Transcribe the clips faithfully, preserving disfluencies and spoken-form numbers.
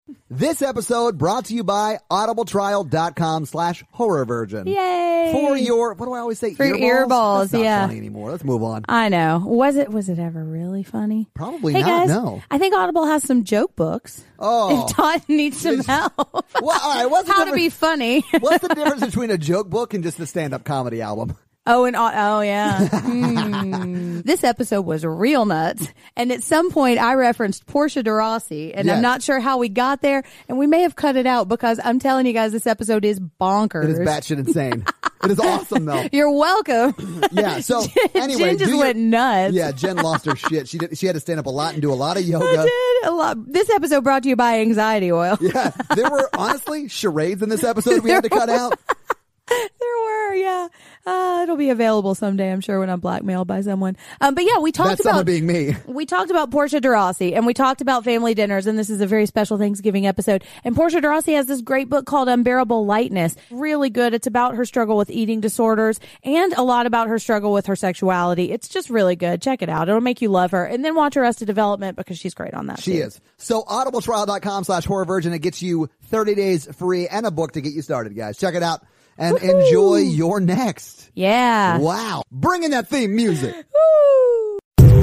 This episode brought to you by audibletrial.com slash horror virgin. Yay. For your, what do I always say? For earballs? earballs, That's not yeah. funny anymore. Let's move on. I know. Was it was it ever really funny? Probably hey not, guys, no. I think Audible has some joke books. Oh. If Todd needs some help. Well, all right, what's the How to difference- be funny. What's the difference between a joke book and just a stand-up comedy album? Oh, and oh, yeah. Hmm. This episode was real nuts. And at some point, I referenced Portia de Rossi, and Yes. I'm not sure how we got there. And we may have cut it out because I'm telling you guys, this episode is bonkers. It is batshit insane. It is awesome, though. You're welcome. Yeah, so anyway. Jen just do your- went nuts. Yeah, Jen lost her shit. She did, she had to stand up a lot and do a lot of I yoga. did a lot. This episode brought to you by Anxiety Oil. Yeah, there were honestly charades in this episode we had to cut out. There were, yeah. Uh, it'll be available someday, I'm sure, when I'm blackmailed by someone. Um, but yeah, we talked That's about someone being me. we talked about Portia de Rossi, and we talked about family dinners, and this is a very special Thanksgiving episode. And Portia de Rossi has this great book called Unbearable Lightness. Really good. It's about her struggle with eating disorders and a lot about her struggle with her sexuality. It's just really good. Check it out. It'll make you love her. And then watch Arrested Development because she's great on that. She too. is. So audibletrial.com slash horror virgin. It gets you thirty days free and a book to get you started, guys. Check it out and Woo-hoo. enjoy your next. Yeah. Wow. Bring in that theme music. Woo.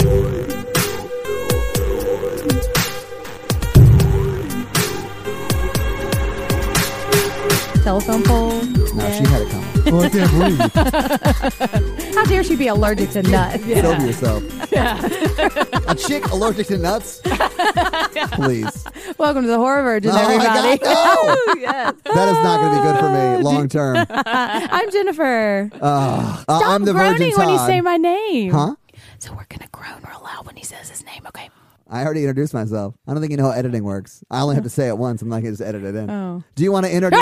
Telephone pole. No, she had it coming. Oh, I can't breathe. How dare she be allergic to nuts? Kill yourself. A chick allergic to nuts? Please. Welcome to the Horror Virgin, Oh, everybody. my God, no. Yes. That is not going to be good for me long term. I'm Jennifer. Uh, Stop I'm the groaning Virgin when you Todd. say my name. Huh? So we're going to groan real loud when he says his name, okay? I already introduced myself. I don't think you know how editing works. I only have to say it once. I'm not going to just edit it in. Oh. Do you want to introduce?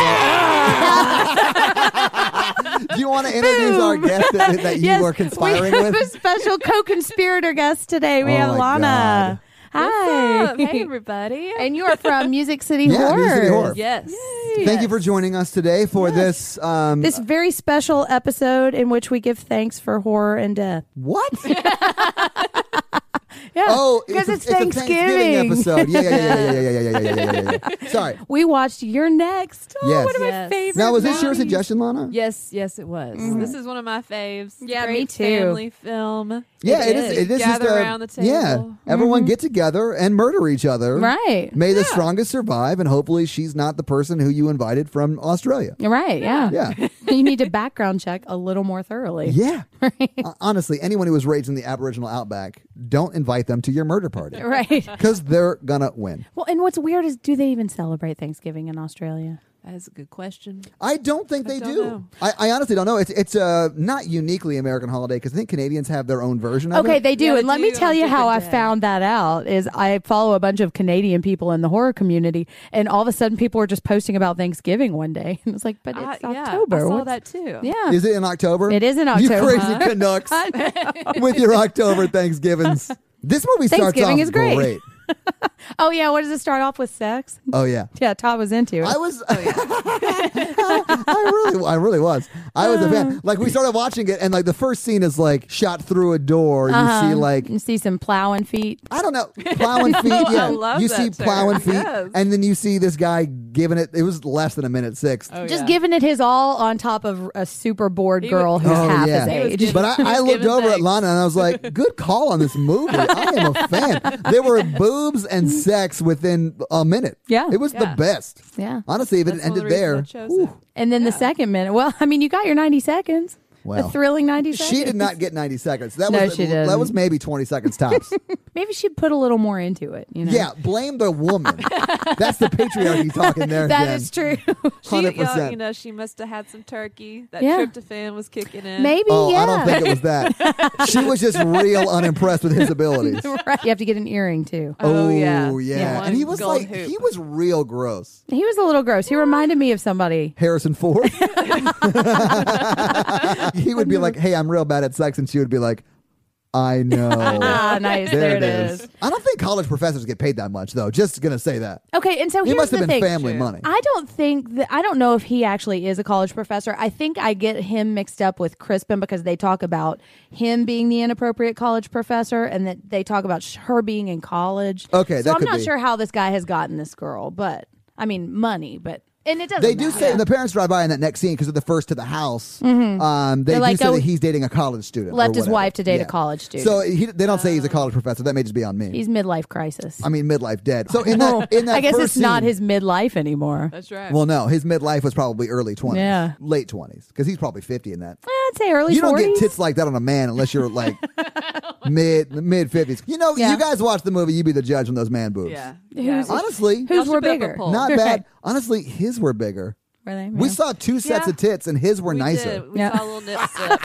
Do you want to introduce our guest that, that you yes, were conspiring we have with? a special co-conspirator guest today. We Oh have my Lana. Hi. What's up? Hey, everybody. And you are from Music City Yeah, Horror. Music City Horror. Yes. Thank you for joining us today for this. Um, This very special episode in which we give thanks for horror and death. what? Yeah. Oh, because a- it's, a Thanksgiving. episode. Yeah, yeah, yeah, yeah, yeah, yeah, yeah, yeah, yeah, yeah, yeah, yeah. Sorry. We watched You're Next. Oh, Yes. one of my Yes. favorite Now, was this your movies. suggestion, Lana? Yes, yes, it was. This is one of my faves. It's a Yeah, great me too. Family film. Yeah, it is. It is Gather just a, around the table. Yeah, everyone get together and murder each other. Right. May the strongest survive, and hopefully she's not the person who you invited from Australia. Right, yeah. Yeah. You need to background check a little more thoroughly. Yeah. Uh, honestly, anyone who was raised in the Aboriginal outback, don't invite them to your murder party. Right. Because they're going to win. Well, and what's weird is, do they even celebrate Thanksgiving in Australia? That's a good question. I don't think I they don't do. know. I, I honestly don't know. It's it's a not uniquely American holiday because I think Canadians have their own version of Okay, it. they do. Yeah, they and let me do tell on a you how I different day. found that out is I follow a bunch of Canadian people in the horror community, and all of a sudden people were just posting about Thanksgiving one day. And it's like, but it's I, yeah, October. I saw What's- that too. Yeah. Is it in October? It is in You October. crazy Huh? Canucks I know. with your October Thanksgivings. This movie starts Thanksgiving off is great. great. Oh, yeah. What does it start off with? Sex? Oh yeah. Yeah, Todd was into it. I was. I really, I really was. I was a fan. Like we started watching it, and like the first scene is like shot through a door. You Uh-huh. see like You see some plowing feet. I don't know plowing feet. Yeah, I love you that see term. plowing feet, Yes. and then you see this guy giving it. It was less than a minute six. Oh, Just yeah. giving it his all on top of a super bored He girl was- who's Oh, half yeah. his He was age. giving- But I, I He's looked giving over at thanks. Lana and I was like, good call on this movie. I am a fan. There were boobs and sex within a minute. Yeah. It was the Yeah. best. Yeah. Honestly, if it That's one of ended the there. reasons I chose whew, it. And then the second minute. Well, I mean, you got your ninety seconds. Well, a thrilling ninety seconds. she did not get ninety seconds. That No, was she that didn't. was maybe twenty seconds tops. Maybe she'd put a little more into it. You know? Yeah, blame the woman. That's the patriarchy talking there. That Jen. is true. She, Hundred you know, percent. you know, she must have had some turkey. That Yeah. tryptophan was kicking in. Maybe, Oh, yeah. I don't think it was that. She was just real unimpressed with his abilities. Right. You have to get an earring, too. Oh, yeah. yeah. Yeah. And he One was gold like, hoop. he was real gross. He was a little gross. He reminded me of somebody. Harrison Ford. He would be like, hey, I'm real bad at sex. And she would be like, I know. Ah, nice. There, it is. is. I don't think college professors get paid that much, though. Just gonna say that. Okay, and so He here's must the have been thing. family True. money. I don't think that I don't know if he actually is a college professor. I think I get him mixed up with Crispin because they talk about him being the inappropriate college professor and that they talk about sh- her being in college. Okay, so that I'm could not be. sure how this guy has gotten this girl, but I mean money, but and it doesn't. They do matter. say the parents drive by in that next scene because they're the first to the house. Um, they They're do like, say oh, that he's dating a college student. or left his whatever. wife to date a Yeah. college student. So he, they don't say he's a college professor. That may just be on me. He's midlife crisis. I mean, midlife dead. So in that, in that I guess first it's not scene- his midlife anymore. That's right. Well, no, his midlife was probably early twenties, Yeah. late twenties, because he's probably fifty in that. I'd say early You don't forties. get tits like that on a man unless you're like mid mid fifties. You know, Yeah. you guys watch the movie. You be the judge on those man boobs. yeah. Who's- yeah. Honestly, Whose Y'all were should put up a bigger? poll. not Right. bad. Honestly, his were bigger. Were they? We Yeah. saw two sets Yeah. of tits, and his were We nicer. did. We Yeah. saw a little nip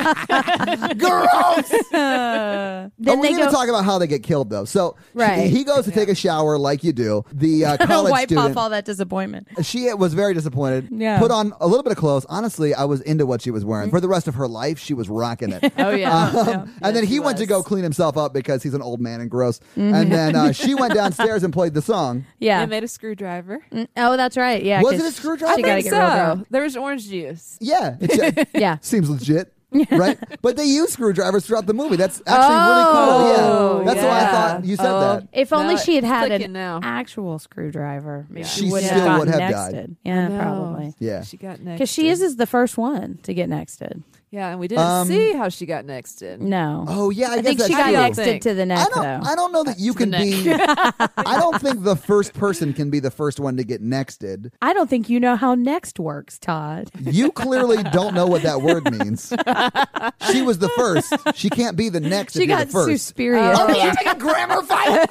slip. Gross. Uh, Oh, then we they need to go. talk about how they get killed, though. So Right. he, he goes to take a shower like you do. The uh, college wipe student. off all that disappointment. She was very disappointed. Yeah. Put on a little bit of clothes. Honestly, I was into what she was wearing. For the rest of her life, she was rocking it. Oh yeah. Um, and then Yes, he he went to was. go clean himself up because he's an old man and gross. And then uh, she went downstairs and played the song. Yeah. They made a screwdriver. Mm, oh, that's right. Yeah. Was 'cause it a screwdriver? She got to I get think real so. girl. There was orange juice. Yeah, it Yeah. seems legit, right? But they use screwdrivers throughout the movie. That's actually Oh, really cool. Yeah, that's why I yeah. thought you said Oh. that. If only No, she had it's had clicking an now. actual screwdriver, maybe Yeah. she, She wouldn't still have would gotten have died. nexted. Yeah, No. probably. Yeah. She got next. Because she is, is the first one to get nexted. Yeah, and we didn't Um, see how she got nexted. No. Oh yeah, I, I guess think that's she got true. don't nexted think. to the I neck, don't. though. I don't know that you To can the be. I don't think the first person can be the first one to get nexted. I don't think you know how next works, Todd. You clearly don't know what that word means. She was the first. She can't be the next. She if you're got the first. Suspiria. Oh, you take a grammar fight.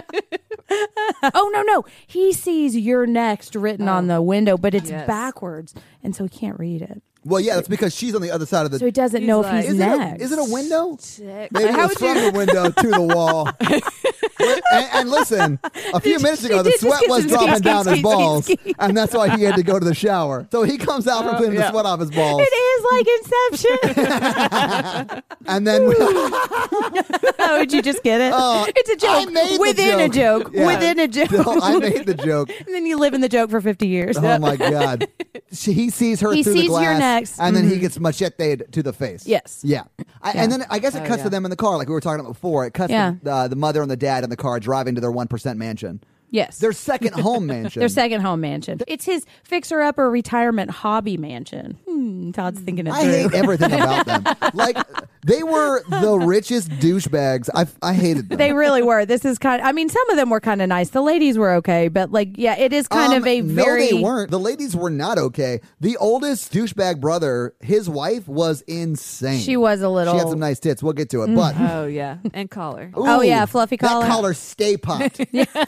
Oh, no, no. He sees "you're next" written on the window, but it's Yes. backwards, and so he can't read it. Well, yeah, that's because she's on the other side of the. So he doesn't He's know like- if he's is, it a, next. is it a window? Check. Maybe How it was would from you? the window to the wall. and, and listen, a few minutes ago, He the did just sweat get was some dropping ski, down ski, his ski, balls, ski, ski. and that's why he had to go to the shower. So he comes out from cleaning the yeah. sweat off his balls, It is like Inception. and then Oh, did you just get it? Oh, it's a I joke made the within a joke. joke Yeah. within a joke. No, I made the joke. And then you live in the joke for fifty years. Oh my god! She, he sees her He through the sees glass, your next. and then he Mhm. gets macheted to the face. Yes. Yeah. I, Yeah. And then I guess it Oh, cuts yeah. to them in the car, like we were talking about before. It cuts Yeah. to uh, the mother and the dad in the car driving to their one percent mansion. Yes. Their second home mansion. Their second home mansion. It's his fixer-upper retirement hobby mansion. Hmm, Todd's thinking it I through. hate everything about them. Like they were the richest douchebags. I I hated them. They really were. This is kind of, I mean, some of them were kind of nice. The ladies were okay, but like, yeah, it is kind Um, of a very. No, they weren't. The ladies were not okay. The oldest douchebag brother, his wife was insane. She was a little. She had some nice tits. We'll get to it. But Oh yeah, and collar. Oh, Ooh, yeah, fluffy collar. That collar stay popped.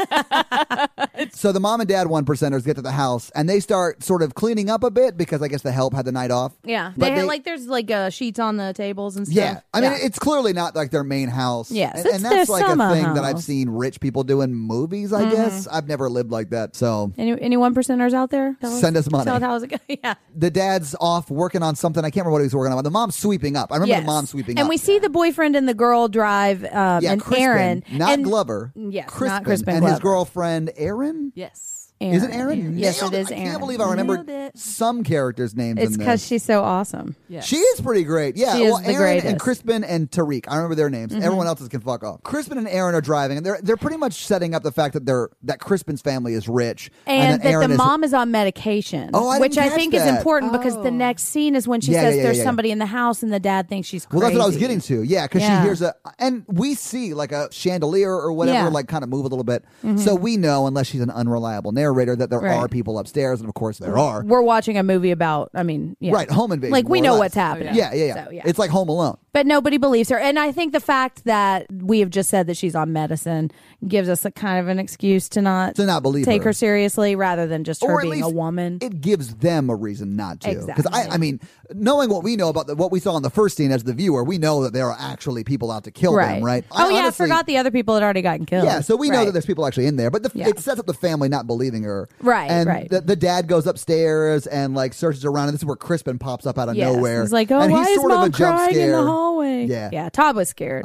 So the mom and dad one percenters get to the house and they start sort of cleaning up a bit because I guess the help had the night off. Yeah. But They, had they- like, there's like uh, sheets on the tables and stuff. Yeah, I mean it's clearly not like their main house. Yes, and, it's and their that's like a summer thing that I've house. Mm-hmm. seen rich people do in movies. I guess I've never lived like that. So Any, any one percenters out there? Tell Send us money. Tell us how it's going. Yeah. the dad's off working on something. I can't remember what he was working on. But the mom's sweeping up. I remember Yes. the mom sweeping and up. we see the boyfriend and the girl drive um, yeah, and Crispin, Aaron. not and, Glover. Yes, not Crispin, Crispin and his Glover. girlfriend Aaron. Yes. Aaron. Is it Aaron? Yes, Nailed it is I Aaron. can't believe I remembered Nailed it. some characters' names. It's in because this. she's so awesome. Yes. She is pretty great. Yeah. She is well, the Aaron greatest. and Crispin and Tariq. I remember their names. Mm-hmm. Everyone else's can fuck off. Crispin and Aaron are driving, and they're they're pretty much setting up the fact that they're that Crispin's family is rich, And, that that Aaron the is, mom is on medication, Oh, I which didn't I catch think is that. important because the Oh. next scene is when she Yeah, says yeah, yeah, there's yeah. somebody in the house and the dad thinks she's Well, crazy. that's what I was getting to. Yeah, because Yeah. she hears a, and we see like a chandelier or whatever, Yeah. like kind of move a little bit. So we know, unless she's an unreliable narrator, that there Right. are people upstairs, and of course there are. We're watching a movie about, I mean, yeah. Right, home invasion. Like, we more or know less. what's happening. Yeah, yeah, yeah. So, yeah. It's like Home Alone. But nobody believes her. And I think the fact that we have just said that she's on medicine gives us a kind of an excuse to not To not believe take her. her seriously rather than just her Or at being a least woman. It gives them a reason not to. Because Exactly. I, I mean, knowing what we know about the, what we saw in the first scene as the viewer, we know that there are actually people out to kill right. them, right? Oh, yeah. I honestly- forgot the other people had already gotten killed. Yeah, so we know Right. that there's people actually in there, but the, Yeah. it sets up the family not believing her. Right, and right. The, the dad goes upstairs and like searches around, and this is where Crispin pops up out of Yes. nowhere. He's like, oh, and why he's is sort mom of a jump crying scare. in the hallway? Yeah. Yeah. Todd was scared. I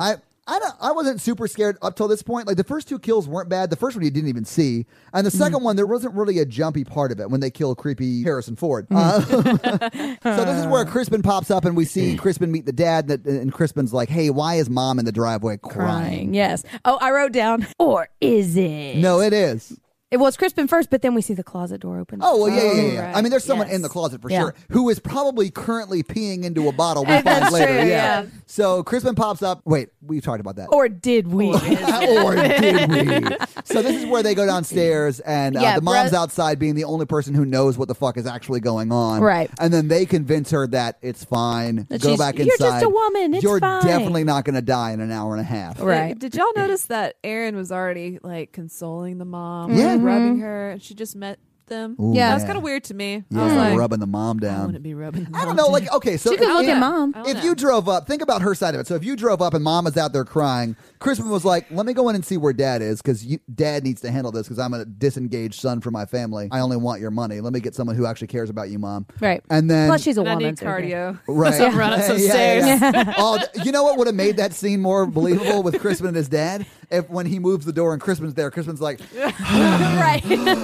I don't, I wasn't super scared up till this point. Like the first two kills weren't bad. The first one you didn't even see, and the second one there wasn't really a jumpy part of it when they kill creepy Harrison Ford. Uh, so this is where Crispin pops up, and we see Crispin meet the dad. That and Crispin's like, "Hey, why is Mom in the driveway crying?" Crying. Yes. Oh, I wrote down. Or is it? No, it is. It was Crispin first, but then we see the closet door open. Oh, well, yeah, yeah, yeah. yeah. right. I mean, there's someone Yes. in the closet for Yeah. sure who is probably currently peeing into a bottle we That's find later. true, yeah. yeah. So Crispin pops up. Wait, we talked about that. Or did we? or did we? So this is where they go downstairs, and uh, Yeah, the mom's Brett- outside being the only person who knows what the fuck is actually going on. Right. And then they convince her that it's fine. That go she's- back "You're inside. just a woman. It's You're fine." definitely not going to die in an hour and a half. Right. Did y'all notice that Aaron was already like consoling the mom, Yeah. like, rubbing her, and she just met them? Ooh, Yeah. That was kind of weird to me. Yeah, I was like, rubbing the mom I down. wouldn't be rubbing. The I don't mom know. down. Like, okay, so She could if- look yeah. at Mom. I don't If know. you drove up, think about her side of it. So if you drove up and Mom is out there crying, Crispin was like, let me go in and see where Dad is because Dad needs to handle this because I'm a disengaged son for my family. I only want your money. Let me get someone who actually cares about you, Mom. Right. And then... Plus, she's a And I woman. need so okay. cardio. Right. So run up some Yeah, stairs. yeah, yeah. Oh, th- you know what would have made that scene more believable with Crispin and his dad? If when he moves the door and Crispin's there, Crispin's like, Right.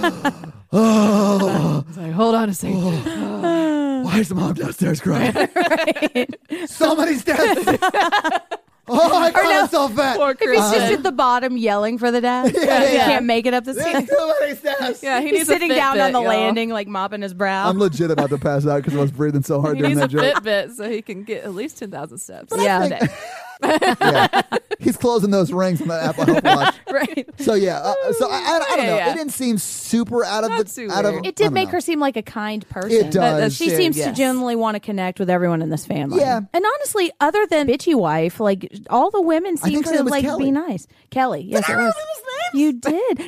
oh, It's like, hold on a second. why is the mom downstairs crying? So many steps. Oh, I got no. myself back. Poor If he's Crispin. just at the bottom yelling for the dad, Yeah, he yeah. can't make it up the There's stairs. too many steps. Yeah, he He's needs a sitting down Fitbit, on the y'all. landing, like mopping his brow. I'm legit about to pass out because I was breathing so hard He during needs that a joke. Fitbit so he can get at least ten thousand steps. yeah. a day. Yeah. He's closing those rings on that Apple Health Watch. Right. So yeah, uh, so I, I, I don't Yeah, know. yeah. It didn't seem super out of Not the too out of. weird. It I did don't make know. her seem like a kind person. It does. That- that's She true, seems to yes. genuinely want to connect with everyone in this family. Yeah. And honestly, other than bitchy wife, like all the women I seem think her to name was like Kelly. be nice. Kelly. Yes, I it don't was. know You did.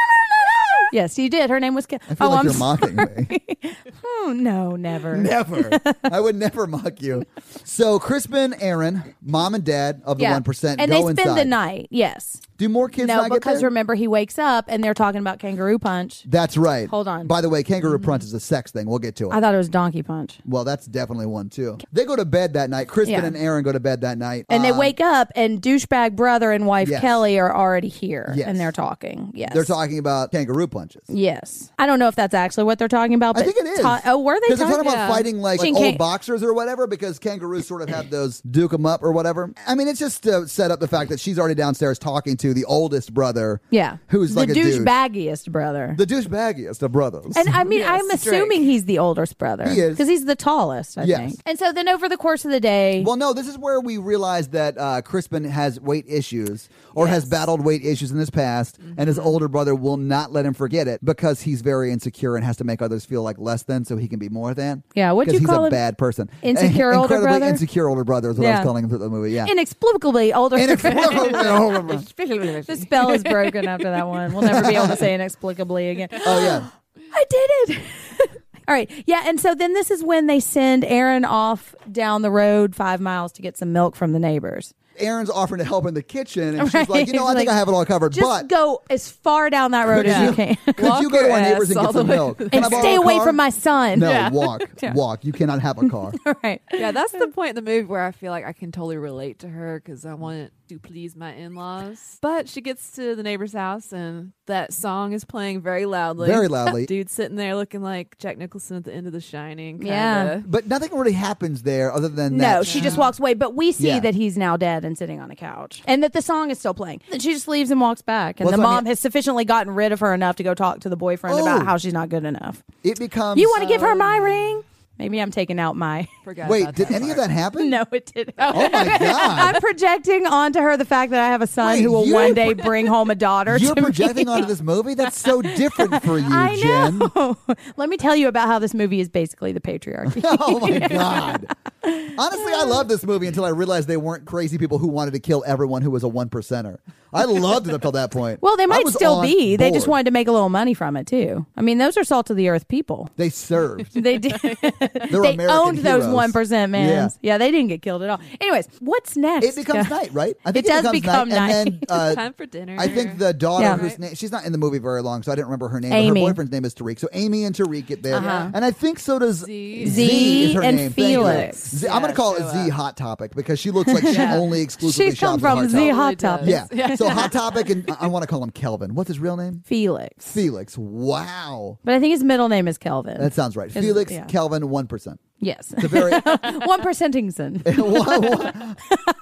Yes, you did. Her name was Kelly. I feel oh, like I'm you're so- mocking me. Oh, no, never. Never. I would never mock you. So Crispin, Aaron, Mom and Dad of the Yeah. one percent And go they spend inside. the night. Yes. Do more kids No, not get because there? remember he wakes up and they're talking about kangaroo punch. That's right. Hold on. By the way, kangaroo punch is a sex thing. We'll get to it. I thought it was donkey punch. Well, that's definitely one too. They go to bed that night. Crispin Yeah. and Aaron go to bed that night. And they Um, wake up and douchebag brother and wife Yes. Kelly are already here. Yes. And they're talking. Yes. They're talking about kangaroo punches. Yes. I don't know if that's actually what they're talking about. I But think it is. ta- oh, were they Because they're talking talking about Yeah. fighting like, like She old can't- boxers or whatever because kangaroos sort of have those duke 'em up or whatever. I mean, it's just to set up the fact that she's already downstairs talking to the oldest brother. Yeah. Who's the like a douche. douchebaggiest brother. The douchebaggiest of brothers. And I mean, Yes, I'm Drake. assuming he's the oldest brother. He is. Because he's the tallest, I Yes. think. And so then over the course of the day. Well, no, this is where we realize that uh, Crispin has weight issues or has Yes. battled weight issues in his past, and his older brother will not let him forget it because he's very insecure and has to make others feel like less than so he can be more than. Yeah, what'd 'Cause you he's call a him? bad person. Insecure older Incredibly brother? insecure older brother is what I Yeah. was calling him through the movie. Yeah. Inexplicably older. Inexplicably older brother. The spell is broken after that one. We'll never be able to say inexplicably again. Oh, yeah. I did it. All right. Yeah. And so then this is when they send Aaron off down the road five miles to get some milk from the neighbors. Aaron's offering to help in the kitchen, and she's Right. like, you know, I She's think like, I have it all covered, Just but go as far down that road as Yeah. you can. could Walk you go to your our neighbors and ass get all some the way milk? to the- Can I And borrow stay a away car? from my son. No, Yeah. walk. Yeah. Walk. You cannot have a car. All right. Yeah, that's the point in the movie where I feel like I can totally relate to her because I want to please my in-laws. But she gets to the neighbor's house and that song is playing very loudly. Very loudly. Dude sitting there looking like Jack Nicholson at the end of The Shining. Kinda. Yeah. But nothing really happens there other than that. No, she just walks away. But we see Yeah. that he's now dead and sitting on a couch, and that the song is still playing. And she just leaves and walks back. And Well, the that's what I mom mean. has sufficiently gotten rid of her enough to go talk to the boyfriend Oh. about how she's not good enough. It becomes. You want to give her my ring? Maybe I'm taking out my. Forgot Wait, about did that any of part. that happen? No, it didn't. Oh my god! I'm projecting onto her the fact that I have a son Wait, who will you- one day bring home a daughter. You're to projecting me. onto this movie? That's so different for you, I Jen. know. Let me tell you about how this movie is basically the patriarchy. Oh my god! Honestly, I love this movie until I realized they weren't crazy people who wanted to kill everyone who was a one percenter. I loved it up till that point. Well, they I might was still on be. They just board. wanted to make a little money from it too. I mean, those are salt of the earth people. They served. They did. They're they American owned those heroes. one percent, man. Yeah. Yeah, they didn't get killed at all. Anyways, what's next? It becomes Yeah. night, right? I It does becomes become night. And then, night. uh, Time for dinner. I think the daughter, Yeah. whose name, she's not in the movie very long, so I didn't remember her name. But Amy. her boyfriend's name is Tariq. So Amy and Tariq get there. Uh-huh. And I think so does Z. Z is her and name. Thank you. Felix. Z, I'm going to call it show Z up. Hot Topic because she looks like she Yeah. only exclusively She's come shops at from Hot Z Topic. Hot Totally Topic. does. Yeah. So Hot Topic, and I want to call him Kelvin. What's his real name? Felix. Felix. Wow. But I think his middle name is Kelvin. That sounds right. Is- Felix yeah. Kelvin, one percent. yes. It's a very. One percentingson. One- one-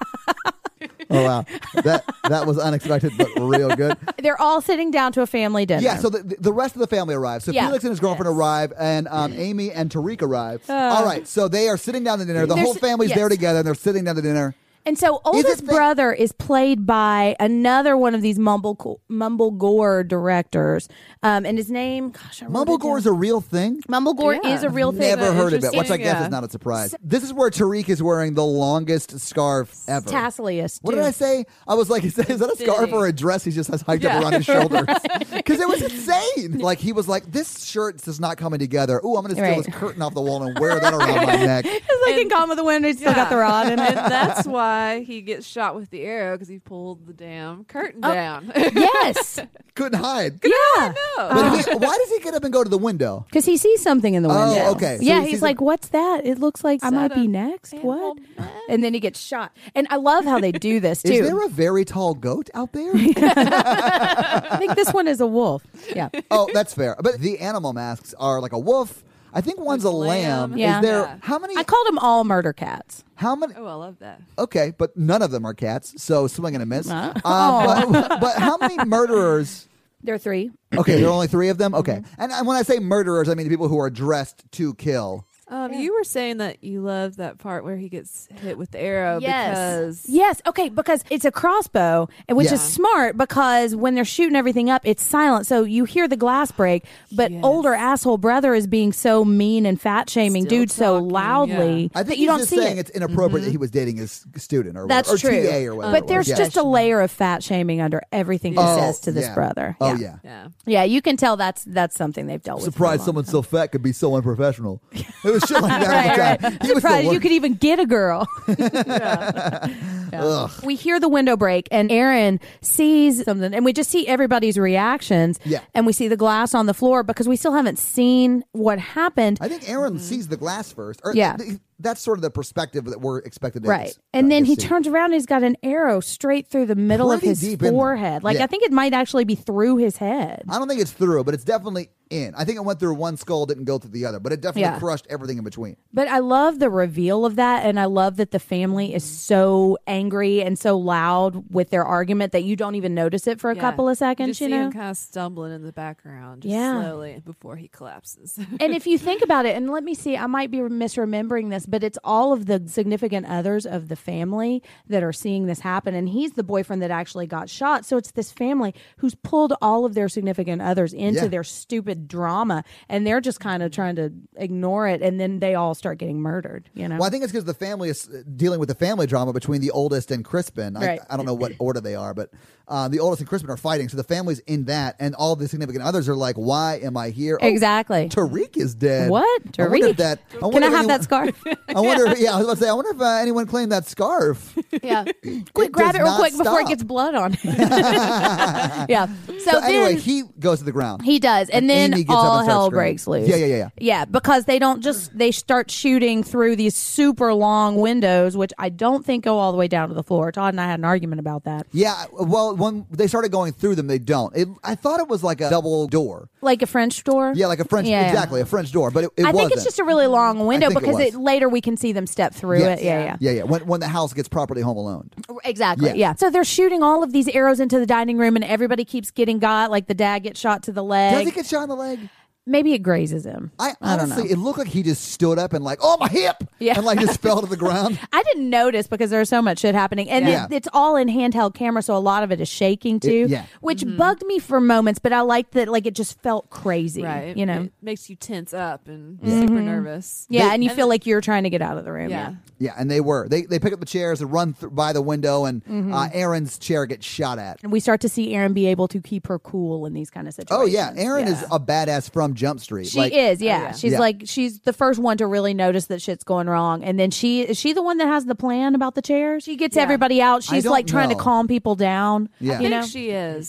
oh, wow. That, that was unexpected, but real good. They're all sitting down to a family dinner. Yeah, so the, the rest of the family arrives. So Yeah. Felix and his girlfriend Yes. arrive, and um, Amy and Tariq arrive. All right, so they are sitting down to dinner. The There's- whole family's yes. there together, and they're sitting down to dinner. And so oldest fa- brother is played by another one of these mumble mumble gore directors. Um, and his name, gosh, I wrote Mumble it gore is down. a real thing? Mumble gore Yeah. is a real thing. Never that heard of it, which I interesting? guess Yeah. is not a surprise. This is where Tariq is wearing the longest scarf ever. Tasseliest. What too. did I say? I was like, is that, is that a scarf Fitting. or a dress he just has hiked Yeah. up around his shoulders? Because it was insane. Like, he was like, this shirt is not coming together. Ooh, I'm going to steal Right. this curtain off the wall and wear that around my neck. It's like in Gone with the Wind, he's still got the rod in and it. that's why he gets shot with the arrow because he pulled the damn curtain Oh. down. Yes. Couldn't hide. Yeah. But he, why does he get up and go to the window? Because he sees something in the Oh, window. okay. So yeah, he he's sees like, what's that? It looks like I Is might that be a next. animal What? man? And then he gets shot. And I love how they do this, too. Is there a very tall goat out there? I think this one is a wolf. Yeah. Oh, that's fair. But the animal masks are like a wolf. I think one's a Like lamb. lamb. Yeah. Is there Yeah. how many? I called them all murder cats. How many? Oh, I love that. Okay, but none of them are cats. So swing and a miss. Uh, Uh, but, but how many murderers? There are three. Okay, there are only three of them. Okay, Mm-hmm. and, and when I say murderers, I mean the people who are dressed to kill. Um, You were saying that you love that part where he gets hit with the arrow because Yes. Okay, because it's a crossbow, and which Yeah. is smart because when they're shooting everything up, it's silent. So you hear the glass break, but Yes. older asshole brother is being so mean and fat shaming Still dude so talking, loudly I that think you he's don't just see saying it. it's inappropriate that he was dating his student or That's whatever, or true. T A or whatever. But it there's was. just a layer of fat shaming under everything he Oh, says to this yeah. brother. Oh yeah. yeah. yeah. Yeah, you can tell that's that's something they've dealt with. for a Surprised long someone time. so fat could be so unprofessional. It was shit like that all Right, the time. right. He was the Surprised you worst. could even get a girl. Ugh. We hear the window break, and Aaron sees something, and we just see everybody's reactions. Yeah. And we see the glass on the floor because we still haven't seen what happened. I think Aaron sees the glass first. Or Yeah. th- that's sort of the perspective that we're expected to Right. uh, And then to he see. turns around and he's got an arrow straight through the middle Pretty of his deep in there. forehead. Like, Yeah. I think it might actually be through his head. I don't think it's through, but it's definitely in. I think it went through one skull, didn't go through the other, but it definitely Yeah. crushed everything in between. But I love the reveal of that, and I love that the family is so angry and so loud with their argument that you don't even notice it for a Yeah. couple of You seconds, just you see know? him kind of stumbling in the background, just Yeah. slowly before he collapses. And if you think about it, and let me see, I might be misremembering this, but it's all of the significant others of the family that are seeing this happen. And he's the boyfriend that actually got shot. So it's this family who's pulled all of their significant others into Yeah. their stupid drama. And they're just kind of trying to ignore it. And then they all start getting murdered, you know? Well, I think it's because the family is uh, dealing with the family drama between the oldest and Crispin. I, Right. I don't know what order they are, but uh, the oldest and Crispin are fighting. So the family's in that, and all the significant others are like, why am I here? Oh, Exactly. Tariq is dead. What? I wonder if Tariq? that, I Can wonder I if have anyone- that scarf? I wonder. If, yeah, I was about to say. I wonder if uh, anyone claimed that scarf. Yeah. Quick, grab does it real not quick before it stop. gets blood on it. yeah. So, So then anyway, he goes to the ground. he does, and, And then Amy gets up all and starts hell screaming. breaks loose. Yeah, yeah, yeah, yeah. Yeah, because they don't just they start shooting through these super long windows, which I don't think go all the way down to the floor. Todd and I had an argument about that. Yeah, well, when they started going through them, they don't. It, I thought it was like a double door. Like a French door. Yeah, like a French, Yeah. exactly, a French door. But it, it I think wasn't. it's just a really long window think it because was. it, later we can see them step through Yes. it. Yeah, yeah. Yeah, yeah. When, when the house gets properly home alone. Exactly. Yeah. Yeah. So they're shooting all of these arrows into the dining room, and everybody keeps getting got. Like the dad gets shot to the leg. Does he get shot in the leg? Maybe it grazes him. I I don't honestly, know. it looked like he just stood up and like, oh, my hip, Yeah. and like just fell to the ground. I didn't notice because there's so much shit happening, and Yeah. it, it's all in handheld camera, so a lot of it is shaking too. It- yeah. Which bugged me for moments, but I liked that. Like it just felt crazy, right. You know. It makes you tense up and super nervous. Yeah, They- and you and feel then- like you're trying to get out of the room. Yeah. Yeah. Yeah, and they were. They they pick up the chairs and run th- by the window, and Mm-hmm. uh, Aaron's chair gets shot at. And we start to see Erin be able to keep her cool in these kind of situations. Oh yeah, Aaron is Yeah. a badass from Jump Street. She like, is, yeah. yeah. She's Yeah. like she's the first one to really notice that shit's going wrong. And then she is she the one that has the plan about the chairs? She gets Yeah. everybody out. I She's don't like trying to know. calm people down. Yeah. I You think know? she is.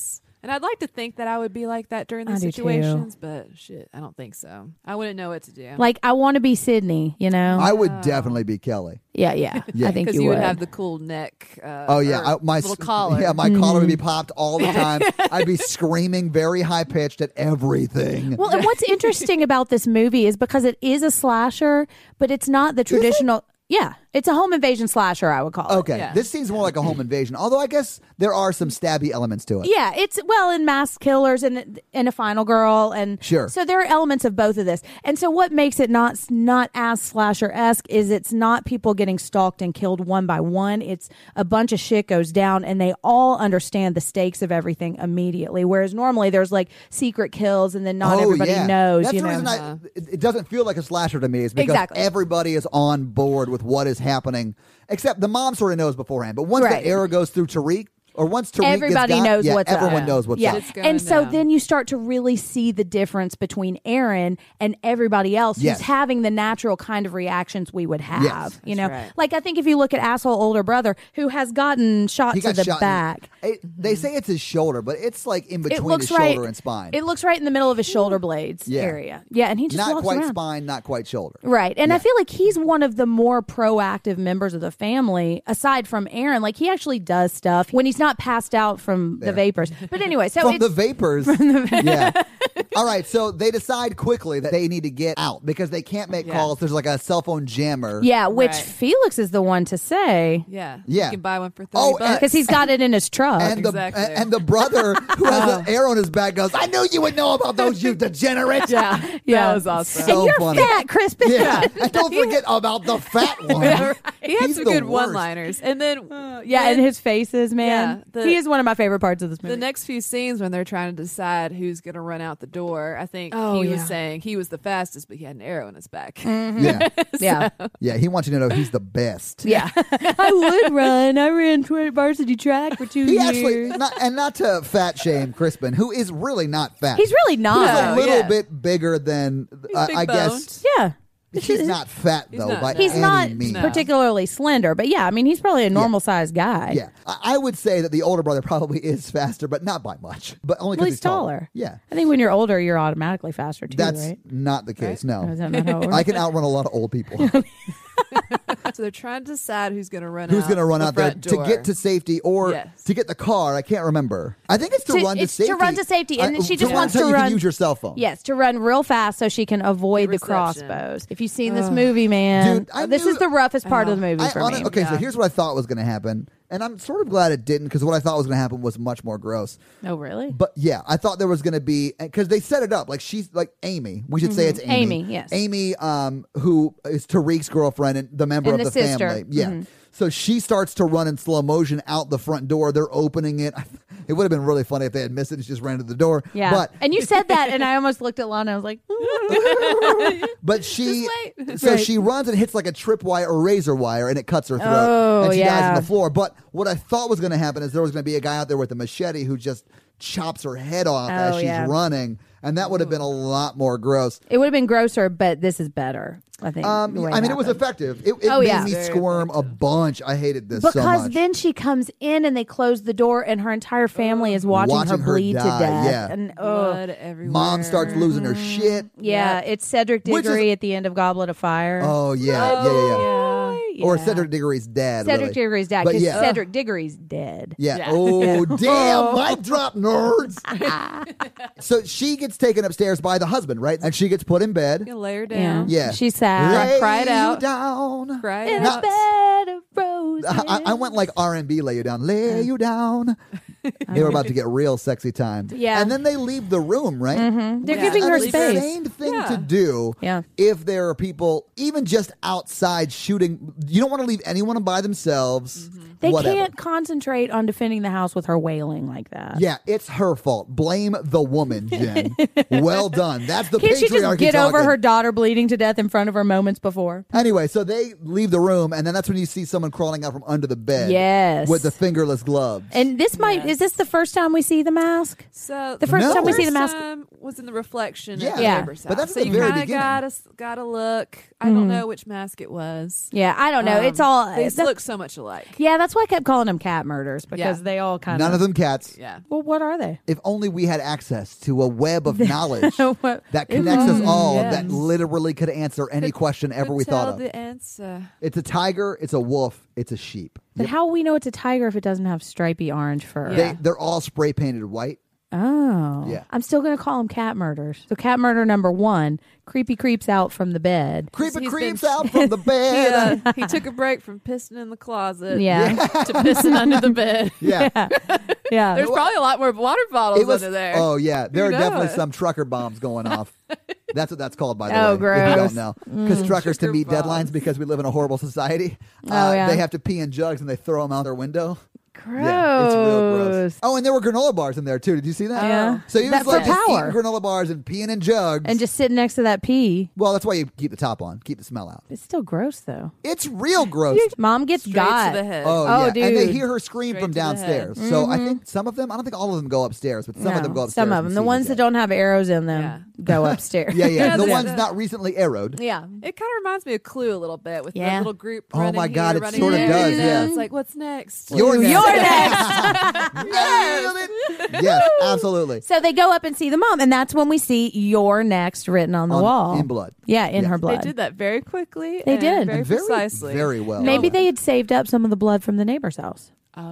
And I'd like to think that I would be like that during I these do situations, but shit, I don't think so. I wouldn't know what to do. Like, I want to be Sydney, you know? I would definitely be Kelly. yeah, yeah, Yeah. I think Because you, you would. would have the cool neck. Uh, Oh yeah, or I, my little collar. Yeah, my collar would be popped all the time. I'd be screaming very high pitched at everything. Well, and what's interesting about this movie is because it is a slasher, but it's not the traditional. Yeah, it's a home invasion slasher, I would call it. Okay, Yeah. this seems more like a home invasion. Although I guess there are some stabby elements to it. Yeah, it's well in masked killers and and a final girl and Sure. So there are elements of both of this. And so what makes it not not as slasher esque is it's not people getting stalked and killed one by one. It's a bunch of shit goes down and they all understand the stakes of everything immediately. Whereas normally there's like secret kills and then not oh, everybody yeah. knows. That's you the know? reason I, it, it doesn't feel like a slasher to me. Is because Exactly. everybody is on board with what is happening, except the mom sort of knows beforehand. But once Right. the arrow goes through Tariq, or once Tariq Everybody gets got, knows yeah, what's up. everyone Yeah. knows what's Yeah. up. It's going And so down. then you start to really see the difference between Aaron and everybody else Yes. who's having the natural kind of reactions we would have. Yes. you know, right. like I think if you look at asshole older brother who has gotten shot He to got the shot in- back. it- They say it's his shoulder, but it's like in It between looks his right. shoulder and spine. It looks right in the middle of his shoulder blades Yeah. area. Yeah, and he just not walks quite around. spine, not quite shoulder. Right. And I Yeah. feel like he's one of the more proactive members of the family, aside from Aaron. Like he actually does stuff when he's not passed out from There. the vapors. But anyway, so From it's the vapors. yeah. All right. So they decide quickly that they need to get out because they can't make Yeah. calls. There's like a cell phone jammer. yeah, which Right. Felix is the one to say Yeah. Yeah. You can buy one for thirty Oh, and- bucks. because he's got it in his truck. And the Exactly. and the brother who has an arrow in his back goes, I knew you would know about those, you degenerate. yeah. Yeah. That was awesome. So and you're funny. fat, Crispin. Yeah. And don't forget about the fat one. he had He's some the good worst. one-liners. And then Yeah, when- and his faces, man. Yeah, the- he is one of my favorite parts of this movie. the next few scenes when they're trying to decide who's going to run out the door, I think Oh, he yeah. was saying he was the fastest, but he had an arrow in his back. Yeah. yeah. Yeah. He wants you to know he's the best. Yeah. I would run. I ran twenty varsity track for two He years. actually, not, and not to fat shame Crispin, who is really not fat. He's really He's not. a little yeah. bit bigger than, uh, big I guess. boned. yeah. He's not fat, He's though, not, by no. He's any not means. No. particularly slender, but yeah, I mean, he's probably a normal sized guy. Yeah. I I would say that the older brother probably is faster, but not by much. But only Well, because he's taller. Yeah. I think when you're older, you're automatically faster too, That's right? not the case, Is no. that not how it works? I can outrun a lot of old people. So they're trying to decide who's going to run Who's out going to run the out there front to door. get to safety or Yes. to get the car? I can't remember. I think it's to, To- run to it's to safety. run to safety, and I- she just to wants so to you run- can use your cell phone. Yes, to run real fast so she can avoid the, The reception. crossbows. If you've seen this movie, man, Dude, I this knew- is the roughest part of the know. movie I for hone- me. okay, so Yeah. here's what I thought was going to happen. And I'm sort of glad it didn't because what I thought was going to happen was much more gross. Oh, really? But yeah, I thought there was going to be because they set it up like she's like Amy. We should say it's Amy. Amy, yes. Amy, um, who is Tariq's girlfriend and the member And of the the, sister. family. Yeah. Mhm. So she starts to run in slow motion out the front door. They're opening it. It would have been really funny if they had missed it and she just ran to the door. Yeah. But and you said that, and I almost looked at Lana. I was like, but she wait. so Right. she runs and hits like a tripwire or razor wire and it cuts her throat Oh, and she dies yeah. on the floor. But what I thought was going to happen is there was going to be a guy out there with a machete who just chops her head off as Oh, she's yeah. running, and that would have been a lot more gross. it would have been grosser, but this is better. I think. Um, the way I mean, it was happened. effective. It, it Oh, made yeah. me Very squirm a bunch. I hated this so Because much. then she comes in and they close the door, and her entire family is watching, Watching her her bleed die, to death. yeah. And oh, Blood everywhere. Mom starts losing her shit. yeah, Yep. it's Cedric Which is- Diggory at the end of Goblet of Fire. Oh yeah, yeah, yeah, yeah. Yeah. Or Yeah. Cedric Diggory's dad. Cedric really. Diggory's dad, But because yeah. Cedric Diggory's dead. Yeah. Yeah. Oh, damn. Mic drop, nerds. So she gets taken upstairs by the husband, right? And she gets put in bed. You lay her Yeah, down. Yeah. she's sad. Lay cried you out. down. Cry In out. a bed of roses. I, I- I went like R and B, lay you down, lay you down. They were about to get real sexy time. Yeah. And then they leave the room, right? Mhm. They're Yeah. giving her An space. insane thing Yeah. to do. Yeah. If there are people, even just outside shooting, you don't want to leave anyone by themselves. They whatever. can't concentrate on defending the house with her wailing like that. Yeah, it's her fault. Blame the woman, Jen. Well done. That's the Can't she patriarchy just get over talking. her daughter bleeding to death in front of her moments before? Anyway, so they leave the room, and then that's when you see someone crawling out from under the bed. Yes. With the fingerless gloves. And this might, Yes. is this the first time we see the mask? So The first No. time we see the first mask. time was in the reflection Yeah. of the Yeah. neighbor's But house. that's so at the you very kind of beginning. gotta gotta look. I don't know which mask it was. Yeah, I don't know. Um, it's all. They that- look so much alike. yeah, that's That's why I kept calling them cat murders because Yeah. they all kind None of them cats. Yeah. Well, what are they? If only we had access to a web of knowledge What- that connects us all, yes. that literally could answer any question ever Could we tell thought of. the answer. It's a tiger, it's a wolf, it's a sheep. But how will we know it's a tiger if it doesn't have stripy orange fur? Yeah. They, they're all spray painted white. Oh. Yeah. I'm still going to call them cat murders. So cat murder number one, creepy creeps out from the bed. Creeper He's creeps been- out from the bed. Yeah, he took a break from pissing in the closet Yeah. to pissing under the bed. Yeah. Yeah. There's probably a lot more water bottles It was, under there. oh, yeah. There are Who definitely knows? some trucker bombs going off. That's what that's called, by the Oh, way. If you gross. don't know. Because truckers, to Trucker meet bombs. deadlines because we live in a horrible society, Oh, uh, yeah. they have to pee in jugs and they throw them out their window. Gross. Yeah, it's real gross. Oh, and there were granola bars in there, too. Did you see that? Yeah. So he was That for like just power. eating granola bars and peeing in jugs. And just sitting next to that pee. well, that's why you keep the top on, keep the smell out. It's still gross, though. It's real gross. Mom gets Straight got. to the head. Oh, Oh, yeah. And they dude. hear her scream Straight from to the head. downstairs. So I think some of them, I don't think all of them go upstairs, but some No, of them go upstairs. Some of and them. The see ones that dead. don't have arrows in them Yeah. go upstairs. Yeah, yeah. Yeah, the they- ones not recently arrowed. Yeah. It kind of remards me of Clue a little bit with Yeah. the little group. Oh running my God, here, it running sorta there, does, you know? yeah. It's like, what's next? You're next. You're next. Nailed it. Yes, absolutely. So they go up and see the mom, and that's when we see "You're next" written on the On- wall in blood. Yeah, in Yeah. her They blood. did that very quickly. They and did. very, And very, precisely. very well. Maybe done. they had saved up some of the blood from the neighbor's house.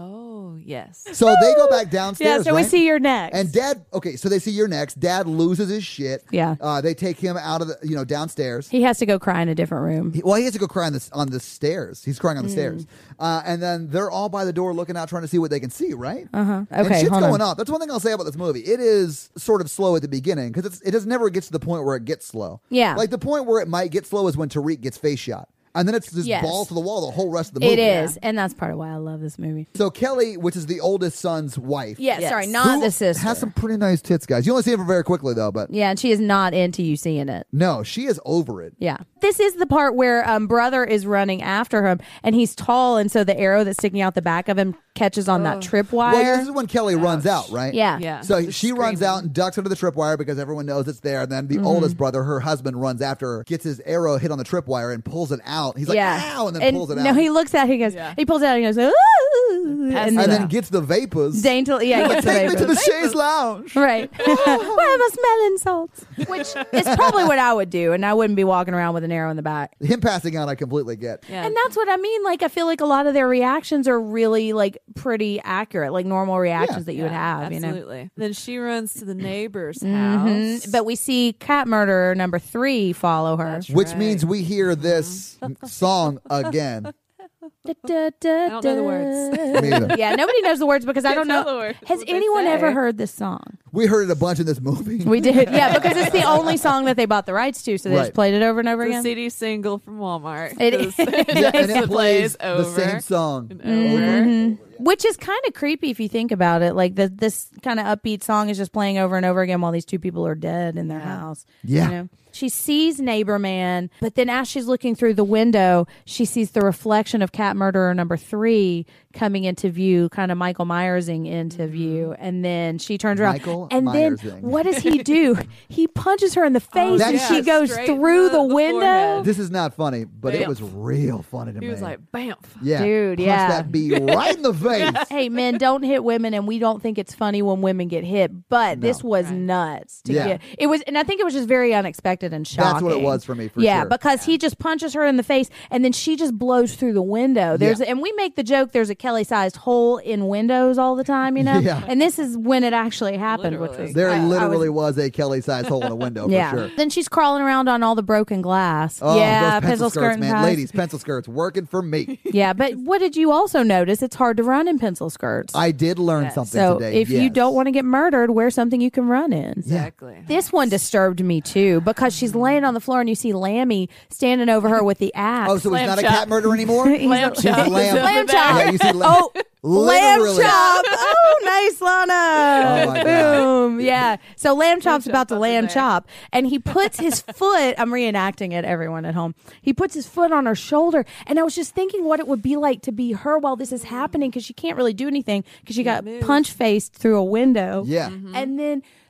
Oh yes. So they go back downstairs. Yeah, so we right? see "You're next." And Dad, okay, so they see you're next. Dad loses his shit. Yeah. Uh, they take him out of the, you know, downstairs. he has to go cry in a different room. He- well, he has to go cry on the, on the stairs. He's crying on the Mm. stairs. Uh, and then they're all by the door looking out, trying to see what they can see, right? Uh-huh. And Okay, shit's hold going on. up. That's one thing I'll say about this movie. It is sort of slow at the beginning because it does never gets to the point where it gets slow. Yeah. Like the point where it might get slow is when Tariq gets face shot. And then it's just Yes. balls to the wall the whole rest of the movie. It is, and that's part of why I love this movie. So Kelly, which is the oldest son's wife. Yeah, Yes. sorry, not who the sister. has some pretty nice tits, guys. You only see them very quickly, though, but Yeah, and she is not into you seeing it. no, she is over it. Yeah. This is the part where um, brother is running after him, and he's tall, and so the arrow that's sticking out the back of him catches on that tripwire. Well, yeah, this is when Kelly runs out, right? Yeah. Yeah. So Just she runs screaming. out and ducks under the tripwire because everyone knows it's there. And then Mm-hmm. the oldest brother, her husband, runs after her, gets his arrow hit on the tripwire and pulls it out. He's like, yeah. ow, and then pulls it out. No, he looks at it, he goes, Yeah. he pulls it out, and he goes, ooh, Passes and and it then out. gets the vapors. daintily, yeah, he gets the Take me to vapors. the chaise lounge. Right. Why am I smelling salts? Which is probably what I would do, and I wouldn't be walking around with an arrow in the back. Him passing out, I completely get. Yeah. And that's what I mean. Like, I feel like a lot of their reactions are really, like, pretty accurate, like normal reactions Yeah. that you would Yeah, have, you know? absolutely. Then she runs to the neighbor's Mhm. house. But we see cat murderer number three follow her. That's Which right. means we hear this song again. Da, da, da, I don't know the words. da. Me either. Yeah, nobody knows the words because I Can't don't tell know. the words, Has what they anyone say. ever heard this song? We heard it a bunch in this movie. We did. Yeah, because it's the only song that they bought the rights to, so they Right. just played it over and over It's a again. C D single from Walmart. It This- is. Yeah, and it plays the over same song. and over. Mm-hmm. Which is kind of creepy if you think about it. Like the, this kind of upbeat song is just playing over and over again while these two people are dead in their Yeah. house. Yeah. You know? She sees neighbor man, but then as she's looking through the window, she sees the reflection of cat murderer number three coming into view, kind of Michael Myersing into view, and then she turns around. Michael and then Myersing. what does he do? He punches her in the face, Oh, and yeah. she goes Straight through in the- the, the window. forehead. This is not funny, but it Bamf. was real funny to me. He was like, bamf. yeah, Dude, punch yeah. that bee right in the face. Hey, men don't hit women, and we don't think it's funny when women get hit. But No. this was Right. nuts to Yeah. get. It was, and I think it was just very unexpected and shocking. That's what it was for me, for yeah, sure. because he just punches her in the face, and then she just blows through the window. There's, Yeah. and we make the joke there's a Kelly-sized hole in windows all the time, you know. Yeah. And this is when it actually happened, which Literally. was There I- I literally was- was, a Kelly-sized hole in a window yeah. for sure. Then she's crawling around on all the broken glass. Oh, yeah, those pencil skirts, man. ties. Ladies, pencil skirts working for me. Yeah, but what did you also notice? It's hard to run in pencil skirts. I did learn Yes. something so today. if you yes. don't want to get murdered, wear something you can run in. Exactly. This one disturbed me too because she's laying on the floor and you see Lammy standing over her with the axe. Oh, so he's Lamb not a chop. cat murderer anymore? Lamb He's chop. a lamb. is over Lamb there. chop. Yeah, you see lamb. Oh, lamb Literally. chop! Oh, nice, Lana! Oh, my God. Boom! Yeah. So lamb chop's about to chop's lamb up in there. chop, and he puts his foot. I'm reenacting it. Everyone at home. He puts his foot on her shoulder, and I was just thinking what it would be like to be her while this is happening because she can't really do anything because she got move. punch faced through a window. Yeah. And then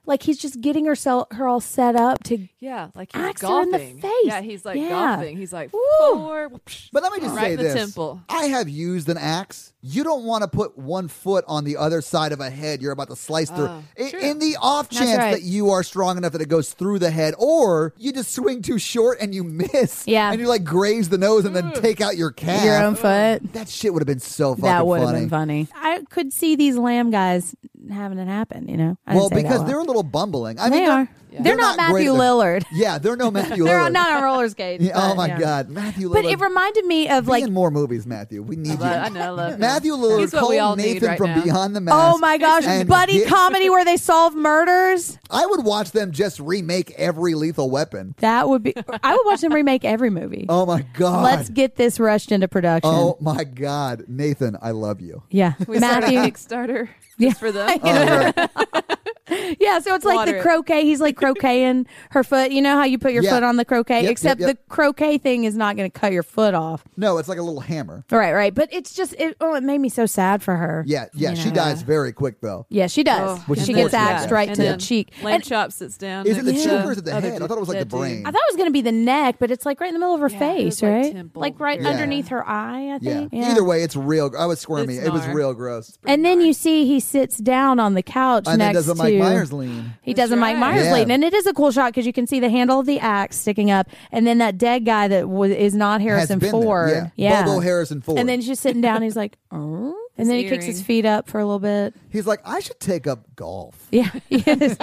like he's just getting herself her all set up to. Yeah, like he's Axe her golfing. in the face. Yeah, he's like Yeah. golfing. He's like Woo. four. But let me just right say in the this. temple. I have used an axe. You don't want to put one foot on the other side of a head you're about to slice through. Oh, I- true. in the off That's chance right. that you are strong enough that it goes through the head, or you just swing too short and you miss. Yeah. And you like graze the nose and then take out your calf. Your own foot. That shit would have been so fucking That would have funny. been funny. I could see these Lamb guys having it happen. You know, I didn't Well, say that because loud. they're a little bumbling. I they mean, they're, are. They're, not, great Matthew at the- Lillard. Yeah, they're no Matthew They're Lillard. not on roller skates. Yeah, oh but, my yeah. God, Matthew Lillard. But it reminded me of Be like, in more movies, Matthew. We need you. I know, I love him. Matthew Lillard He's what we all called need Nathan right from now. Beyond the Mask. oh my gosh, and buddy get- comedy where they solve murders. I would watch them just remake every Lethal Weapon. That would be. I would watch them remake every movie. Oh my God. Let's get this rushed into production. Oh my God. Nathan, I love you. Yeah, We started a Matthew. Kickstarter Yeah. just for them. Oh, yeah. Yeah, so it's like Water the it. croquet. He's like croqueting her foot. You know how you put your Yeah. foot on the croquet, Yep, except yep, yep. the croquet thing is not going to cut your foot off. No, it's like a little hammer. Right, right. But it's just it. Oh, it made me so sad for her. Yeah, yeah. You She know. dies very quick though. Yeah, she does. Oh, Which is she gets fortunate. axed Yeah. right And to the then cheek. Lamb And Chop sits down. Is it the next cheek to or is it the other head? I thought it was like dead the brain. dude. I thought it was going to be the neck, but it's like right in the middle of her Yeah, it face, was like right? temple Like right area. underneath her eye, I Yeah. think. Either way, it's real. I was squirmy. It's It was gnar. real gross. And then you see he sits down on the couch And then next does a to Mike Myers lean. He does a Mike right. Myers Yeah. lean, and it is a cool shot because you can see the handle of the axe sticking up, and then that dead guy that was is not Harrison Has been Ford. there. Yeah. Bobo Harrison Ford. And then he's just sitting down. He's like, oh. And then he kicks his earring. feet up for a little bit. He's like, I should take up golf. Yeah, he is.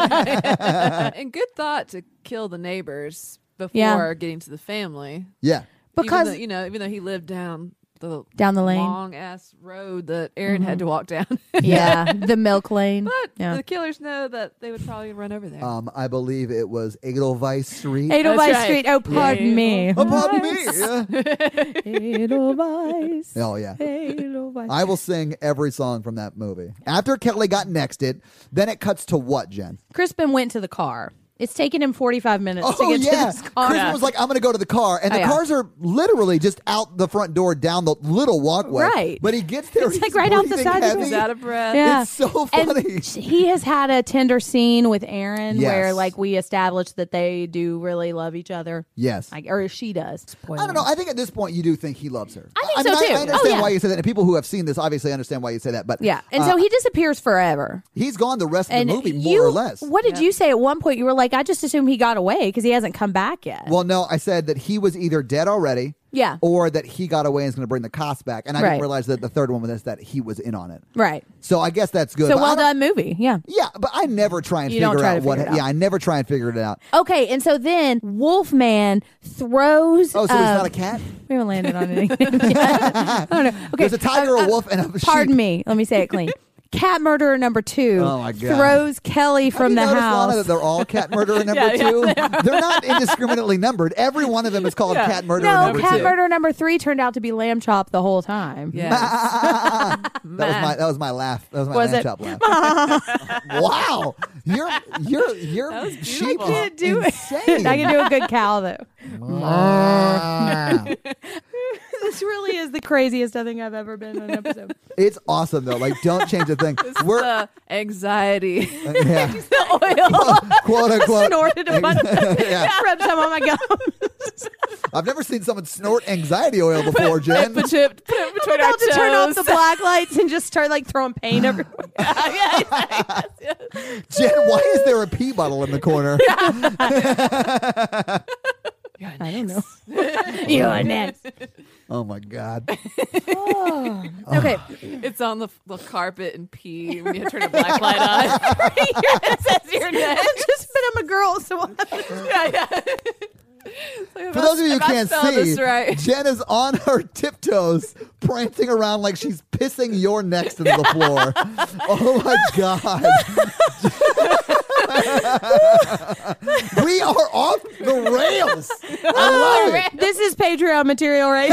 And good thought to kill the neighbors before Yeah. getting to the family. Yeah. Because- even though, you know, even though he lived down the Down the lane. long ass road that Aaron had to walk down. Yeah, the milk lane. But Yeah. the killers know that they would probably run over there. Um, I believe it was Edelweiss Street. Edelweiss That's right. Street. Oh, pardon me. Oh, pardon me. Yeah. Edelweiss. Oh, yeah. Edelweiss. I will sing every song from that movie. After Kelly got nexted, then it cuts to what, Jen? Crispin went to the car. It's taken him forty-five minutes to Oh, get yeah. to this car. Crispin was like, I'm going to go to the car. And Oh, the yeah. cars are literally just out the front door down the little walkway. Right. But he gets there. It's he's like right out the breathing side of the heavy. He's out of breath. Yeah. It's so funny. And he has had a tender scene with Aaron Yes. where, like, we established that they do really love each other. Yes. Like, or she does. I don't know. I think at this point you do think he loves her. I think mean, so, too. I, I Oh, understand yeah. why you say that. And people who have seen this obviously understand why you say that. But Yeah. And uh, so he disappears forever. he's gone the rest of And the movie, more you, or less. What did Yeah. you say at one point? You were like, I just assumed he got away because he hasn't come back yet. Well, no, I said that he was either dead already. Yeah. Or that he got away and is going to bring the cops back. And I Right. didn't realize that the third one was that he was in on it. Right. So I guess that's good. So But I well don't- done movie. Yeah. Yeah, but I never try and You figure don't try out to what. figure it out. Yeah, I never try and figure it out. Okay. And so then Wolfman throws. Oh, so he's uh, not a cat? We haven't landed on anything yet. I don't know. Okay. There's a tiger, uh, a wolf, and a sheep. Pardon me. Let me say it clean. Cat murderer number two Oh, my God. throws Kelly Have from you the noticed, house. Lana, that they're all cat murderer number Yeah, yeah, two? They're not indiscriminately numbered. Every one of them is called Yeah. cat murderer no, number cat two. murderer number three turned out to be lamb chop the whole time. Yes. that was my that was my laugh. That was my Was lamb it? chop laugh. Wow, you're you're you're sheep. I can't do insane. it. I can do a good cow though. Ah. This really is the craziest I think I've ever been in an episode. It's awesome though. Like, don't change a thing. We're The anxiety. yeah, The oil quote unquote. snorted a bunch. Yeah. Rubbed some on my gums. I've never seen someone snort anxiety oil before, Jen. Put it, put it between our About to turn off the toes. black lights and just start like throwing paint everywhere. Jen, why is there a pee bottle in the corner? I don't know. You're next. Oh my god. Okay. It's on the, the carpet and pee when you turn a black light on. It says your name. Just but I'm a girl, so Yeah, yeah. For those of you who If I can't spell see, this right. Jen is on her tiptoes, prancing around like she's pissing your next into the floor. Oh my god. We are off the rails. I love it. this is Patreon material, right?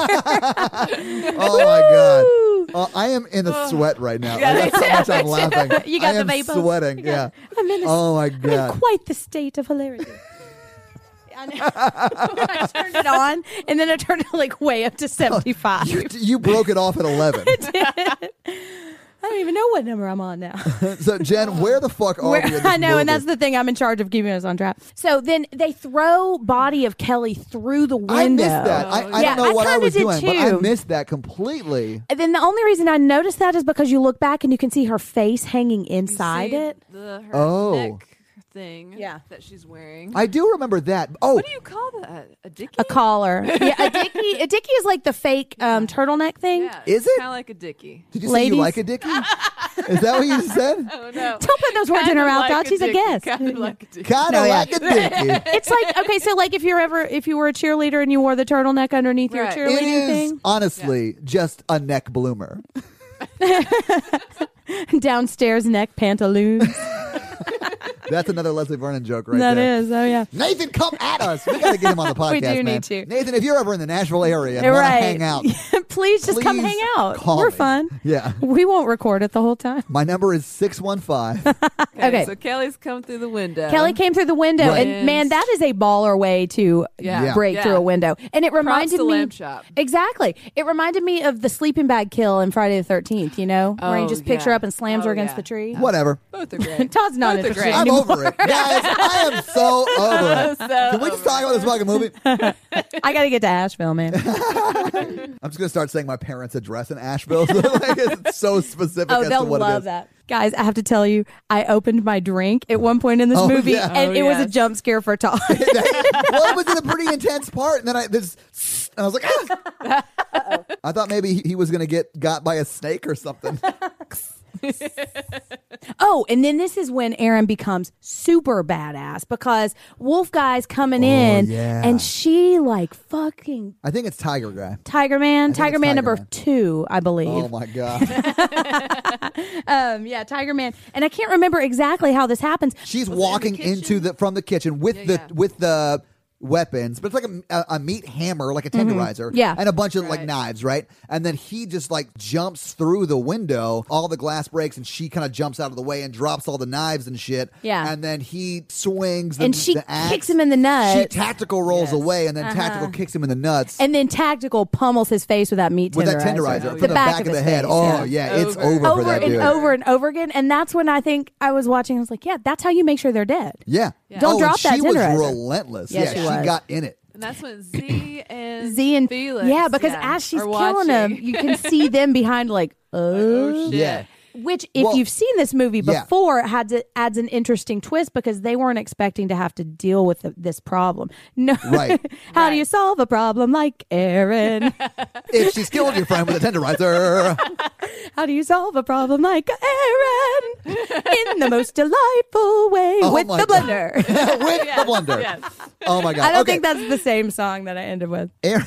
Oh my god. Uh, I am in a sweat right now. Like, that's how much I'm laughing. You got I the am vapors. sweating. You got- Yeah. I'm in, a, Oh my I'm in god. quite the state of hilarity. I know. I turned it on, and then it turned like way up to seventy-five. You, you broke it off at eleven. don't even know what number I'm on now. So, Jen, where the fuck are Where- we? in this I know, movie? and that's the thing. I'm in charge of keeping us on track. So then they throw body of Kelly through the window. I missed that. I, I Yeah, don't know I what I kinda was did doing, but I too. missed that completely. And then the only reason I noticed that is because you look back and you can see her face hanging You inside see it. The, her Oh. neck thing Yeah. that she's wearing. I do remember that. Oh, What do you call that? A dicky? A collar. Yeah, a dicky. A dicky is like the fake um, turtleneck thing. Yeah, Is it? Kind of like a dicky. did you say ladies? you like a dickie? Is that what you just said? Oh no! Don't put those words in her mouth, Dot. She's a guest. Kind of like a dicky. Kind of No, yeah. like a dicky. It's like, okay, so like if you're ever, if you were a cheerleader and you wore the turtleneck underneath Right. your It cheerleading is thing. honestly just a neck bloomer. Downstairs neck pantaloons. That's another Leslie Vernon joke right That there. is, oh yeah. Nathan, come at us. We got to get him on the podcast, We do man. need to. Nathan, if you're ever in the Nashville area and want to Right. hang out, Please just come please hang out. call We're me. fun. Yeah. We won't record it the whole time. My number is six one five. Okay. So Kelly's come through the window. Kelly came through the window, Right. and man, that is a baller way to Yeah. Yeah. break Yeah. through a window. And it Props reminded to me Lamb Chop. exactly. It reminded me of the sleeping bag kill in Friday the thirteenth. You know, where he Oh, just picks her yeah. up and slams Oh, her against yeah. the tree. Whatever. Both are great. Todd's not Both are interested great. I'm anymore. over it. Guys, I am so over it. So Can we just talk about this fucking movie? I got to get to Asheville, man. I'm just going to start saying my parents' address in Asheville. So like, it's so specific Oh, as to they'll what it love is. that. Guys, I have to tell you, I opened my drink at one point in this Oh, movie, yeah. and Oh, it was a yes. jump scare for Todd. well, it was in a pretty intense part, and then I this, and I was like, ah! I thought maybe he, he was going to get got by a snake or something. Oh, and then this is when Aaron becomes super badass because Wolf Guy's coming in, yeah. and she like fucking I think it's Tiger Guy. Tiger Man, think Tiger it's Man Tiger number Man. two, I believe. Oh my god, Um, yeah, Tiger Man, and I can't remember exactly how this happens. she's Was it in the walking kitchen? into the from the kitchen with Yeah, the yeah. with the weapons, but it's like a, a, a meat hammer, like a tenderizer, Mm-hmm. Yeah. and a bunch of like Right. knives, right? And then he just like jumps through the window, all the glass breaks, and she kind of jumps out of the way and drops all the knives and shit. Yeah. and then he swings, the, And she the axe. kicks him in the nuts. She tactical rolls Yes. away, and then Uh-huh. tactical kicks him in the nuts. And then Tactical pummels his face with that meat tenderizer. with that tenderizer Oh, from yeah. the back, of the his head. face, Oh yeah. yeah, it's Over. over, for over that and dude. over and over again. And that's when I think I was watching. I was like, yeah, that's how you make sure they're dead. Yeah. Yeah. Don't oh, drop and that she was tenderizer. relentless. Yes, yeah, she she was. got in it. And that's when Z and Z and Felix, yeah, because yeah, as she's are killing him, watching. you can see them behind, like, oh oh, shit. Yeah. which if Well, you've seen this movie yeah. before, it had to, adds an interesting twist because they weren't expecting to have to deal with the, this problem. No, Right. How do Right. you solve a problem like Aaron? If she's killed your friend with a tenderizer. How do you solve a problem like Aaron in the most delightful way Oh with my the God. blender? with Yes, the blender. yes. Oh my god. I don't okay. think that's the same song that I ended with. Aaron.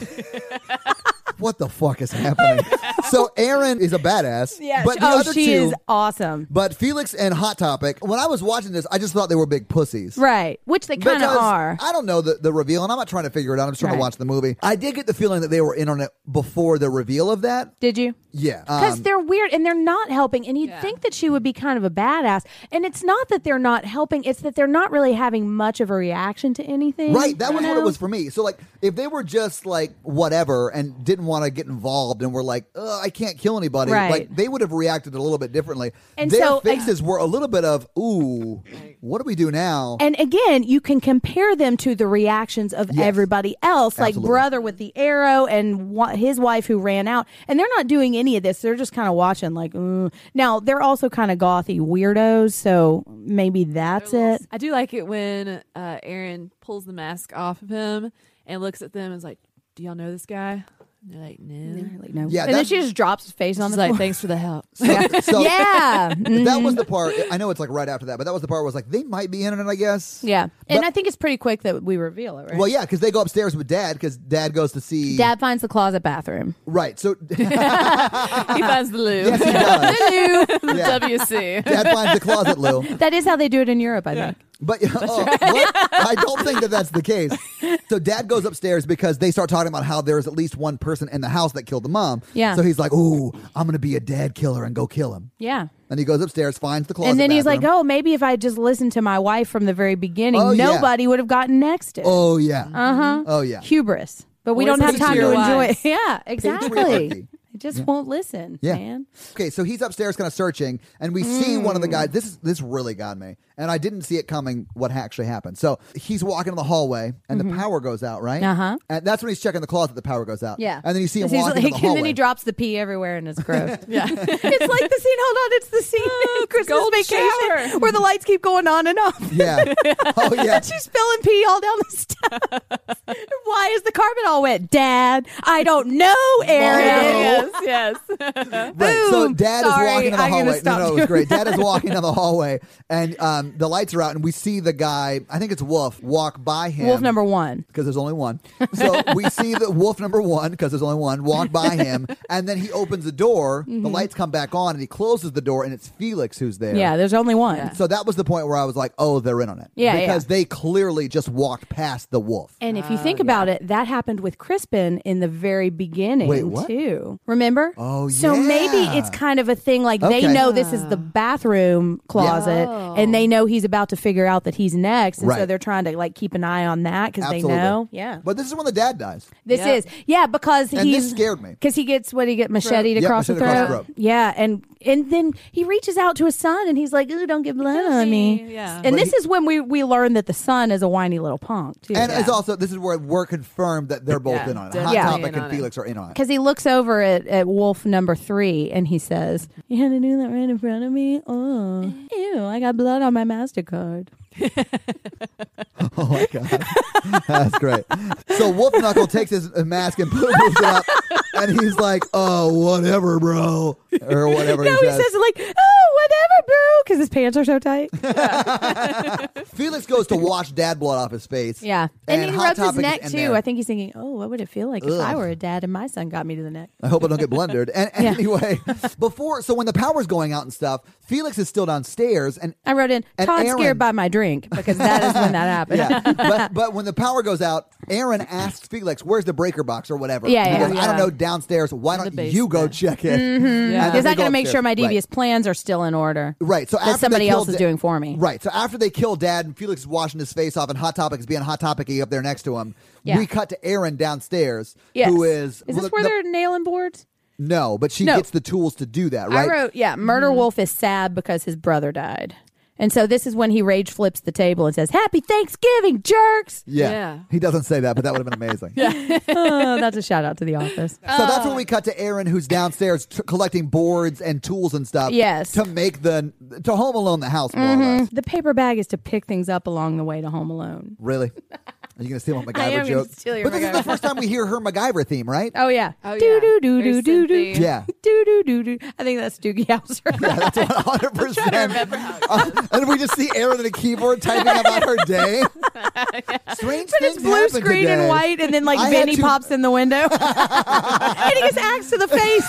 What the fuck is happening? So Aaron is a badass. Yeah, but the oh, other she two, is awesome. But Felix and Hot Topic, when I was watching this, I just thought they were big pussies. Right, which they kind of Because are. I don't know the, the reveal, and I'm not trying to figure it out. I'm just trying Right. to watch the movie. I did get the feeling that they were in on it before the reveal of that. Did you? Yeah. Because Um, they're weird and they're not helping. And you'd Yeah. think that she would be kind of a badass. And it's not that they're not helping, it's that they're not really having much of a reaction to anything. Right, that you was what know? it was for me. So, like, if they were just like whatever and didn't want to get involved and were like, Ugh, I can't kill anybody, Right. like they would have reacted a little bit differently. And Their so, uh, faces were a little bit of, ooh, what do we do now? And again, you can compare them to the reactions of Yes. everybody else, like Absolutely. brother with the arrow and wa- his wife who ran out. And they're not doing any of this. They're just kind of watching, like, mm. Now, they're also kind of gothy weirdos. So maybe that's it. I do like it when uh, Aaron pulls the mask off of him and looks at them and is like, "Do y'all know this guy?" And they're like, "No." And they're like, no. Yeah, and then that- she just drops his face on She's the like, floor. "Thanks for the help." So, so Yeah. that Mhm. was the part. I know it's like right after that, but that was the part where I was like, they might be in it, I guess. Yeah. And But- I think it's pretty quick that we reveal it, right? Well, yeah, because they go upstairs with Dad because Dad goes to see. Dad finds the closet bathroom. Right. So he finds the loo. yes, he does. the Yeah. W C. Dad finds the closet, Lou. That is how they do it in Europe, I think. But oh, what? I don't think that that's the case. So Dad goes upstairs because they start talking about how there's at least one person in the house that killed the mom. Yeah. So he's like, "Ooh, I'm gonna be a dad killer and go kill him." Yeah. And he goes upstairs, finds the closet, And then he's like, bathroom. oh, maybe if I just listened to my wife from the very beginning, Oh, yeah. nobody would have gotten next to it. "Oh yeah, Uh huh. oh yeah." Hubris. But we Always don't have listen time to to your enjoy wife. it. Yeah, exactly. Patriarchy. It just won't listen, Yeah. man. Okay, so he's upstairs kind of searching, and we see one of the guys. This is this really got me, and I didn't see it coming what actually happened. So he's walking in the hallway, and the power goes out, right? Uh-huh. And that's when he's checking the closet, the power goes out. Yeah. And then you see him He's walking like, in the hallway. and then he drops the pee everywhere, and it's gross. Yeah. It's like the scene. Hold on, it's the scene in Christmas Gold Vacation shower. where the lights keep going on and off. Yeah. Oh, yeah. And she's spilling pee all down the steps. Why is the carpet all wet? Dad, I don't know, Aaron. yes, yes. Right. So Boom. dad Sorry, is walking down the I'm gonna hallway. stop No, no, it was doing great. Dad is that. walking down the hallway, and um, the lights are out, and we see the guy. I think it's Wolf walk by him. Wolf number one. Because there's only one. So we see the wolf number one, because there's only one, walk by him. And then he opens the door. The lights come back on and he closes the door and it's Felix who's there. Yeah, there's only one. Yeah. So that was the point where I was like, oh, they're in on it. Yeah, Because yeah. they clearly just walked past the wolf. And if you Oh, think yeah. about it, that happened with Crispin in the very beginning, Wait, what? too. Remember? Oh, So yeah. maybe it's kind of a thing like Okay. they know this is the bathroom closet, Oh. and they know he's about to figure out that he's next, and so Right. they're trying to like keep an eye on that because they Absolutely. know. Yeah. But this is when the dad dies. This Yeah. is yeah because And he's this scared me. because he gets what he get macheted Yep, across the machete throat. across the throat. Yeah, and and then he reaches out to his son and he's like, "Ooh, don't get blood on me." Yeah. And But this he- is when we we learn that the son is a whiny little punk too. And Yeah. it's also, this is where we're confirmed that they're both Yeah, in on it. definitely Hot Yeah. Topic in and on it. Felix are in on it. Because he looks over at, at Wolf number three and he says, "You had to do that right in front of me? Oh, ew, I got blood on my MasterCard." Oh my god, that's great. So Wolf Knuckle takes his mask and moves it up, and he's like, "Oh, whatever, bro," or whatever. No, he he says. says like, "Oh, whatever, bro," because his pants are so tight. Felix goes to wash dad blood off his face. Yeah, and, And then he Hot rubs his Topic is neck in too. there. I think he's thinking, "Oh, what would it feel like if I Ugh. were a dad and my son got me to the neck?" I hope I don't get blundered. And, and Yeah. anyway, before, so when the power's going out and stuff, Felix is still downstairs, and I wrote in, And "Todd's Aaron- scared by my drink," because that is when that happened. yeah, but but when the power goes out, Aaron asks Felix, "Where's the breaker box or whatever?" Yeah, He yeah. goes, I don't Yeah. know, downstairs. Why In don't the you go basement. check it? Yeah. And then Because they I go got to make sure upstairs. my Right. devious plans are still in order. Right. So That after somebody they kill else is Da- doing for me. Right. So after they kill Dad and Felix is washing his face off and Hot Topic is being Hot Topic-y up there next to him, Yeah. we cut to Aaron downstairs, Yes. who is Is well, this where no, they're nailing boards? no, but she No. gets the tools to do that. Right. I wrote, yeah, Murder Wolf is sad because his brother died. And so this is when he rage flips the table and says, "Happy Thanksgiving, jerks!" Yeah. Yeah. He doesn't say that, but that would have been amazing. Oh, that's a shout out to The Office. So that's when we cut to Aaron, who's downstairs t- collecting boards and tools and stuff. Yes. To make the to Home Alone the house more or less. The paper bag is to pick things up along the way to Home Alone. Really? Are you going to steal my I MacGyver am gonna joke? steal your But this is MacGyver. the first time we hear her MacGyver theme, right? Oh yeah. Oh, do yeah. do do Very do do do. synthy. Yeah. Do do do do. I think that's Doogie Howser. Yeah, that's one hundred percent. Uh, and we just see Aaron at a keyboard typing about her day. Strange But things it's blue happen screen today. and white, and then like I had Vinny to- pops in the window, and he gets axed to the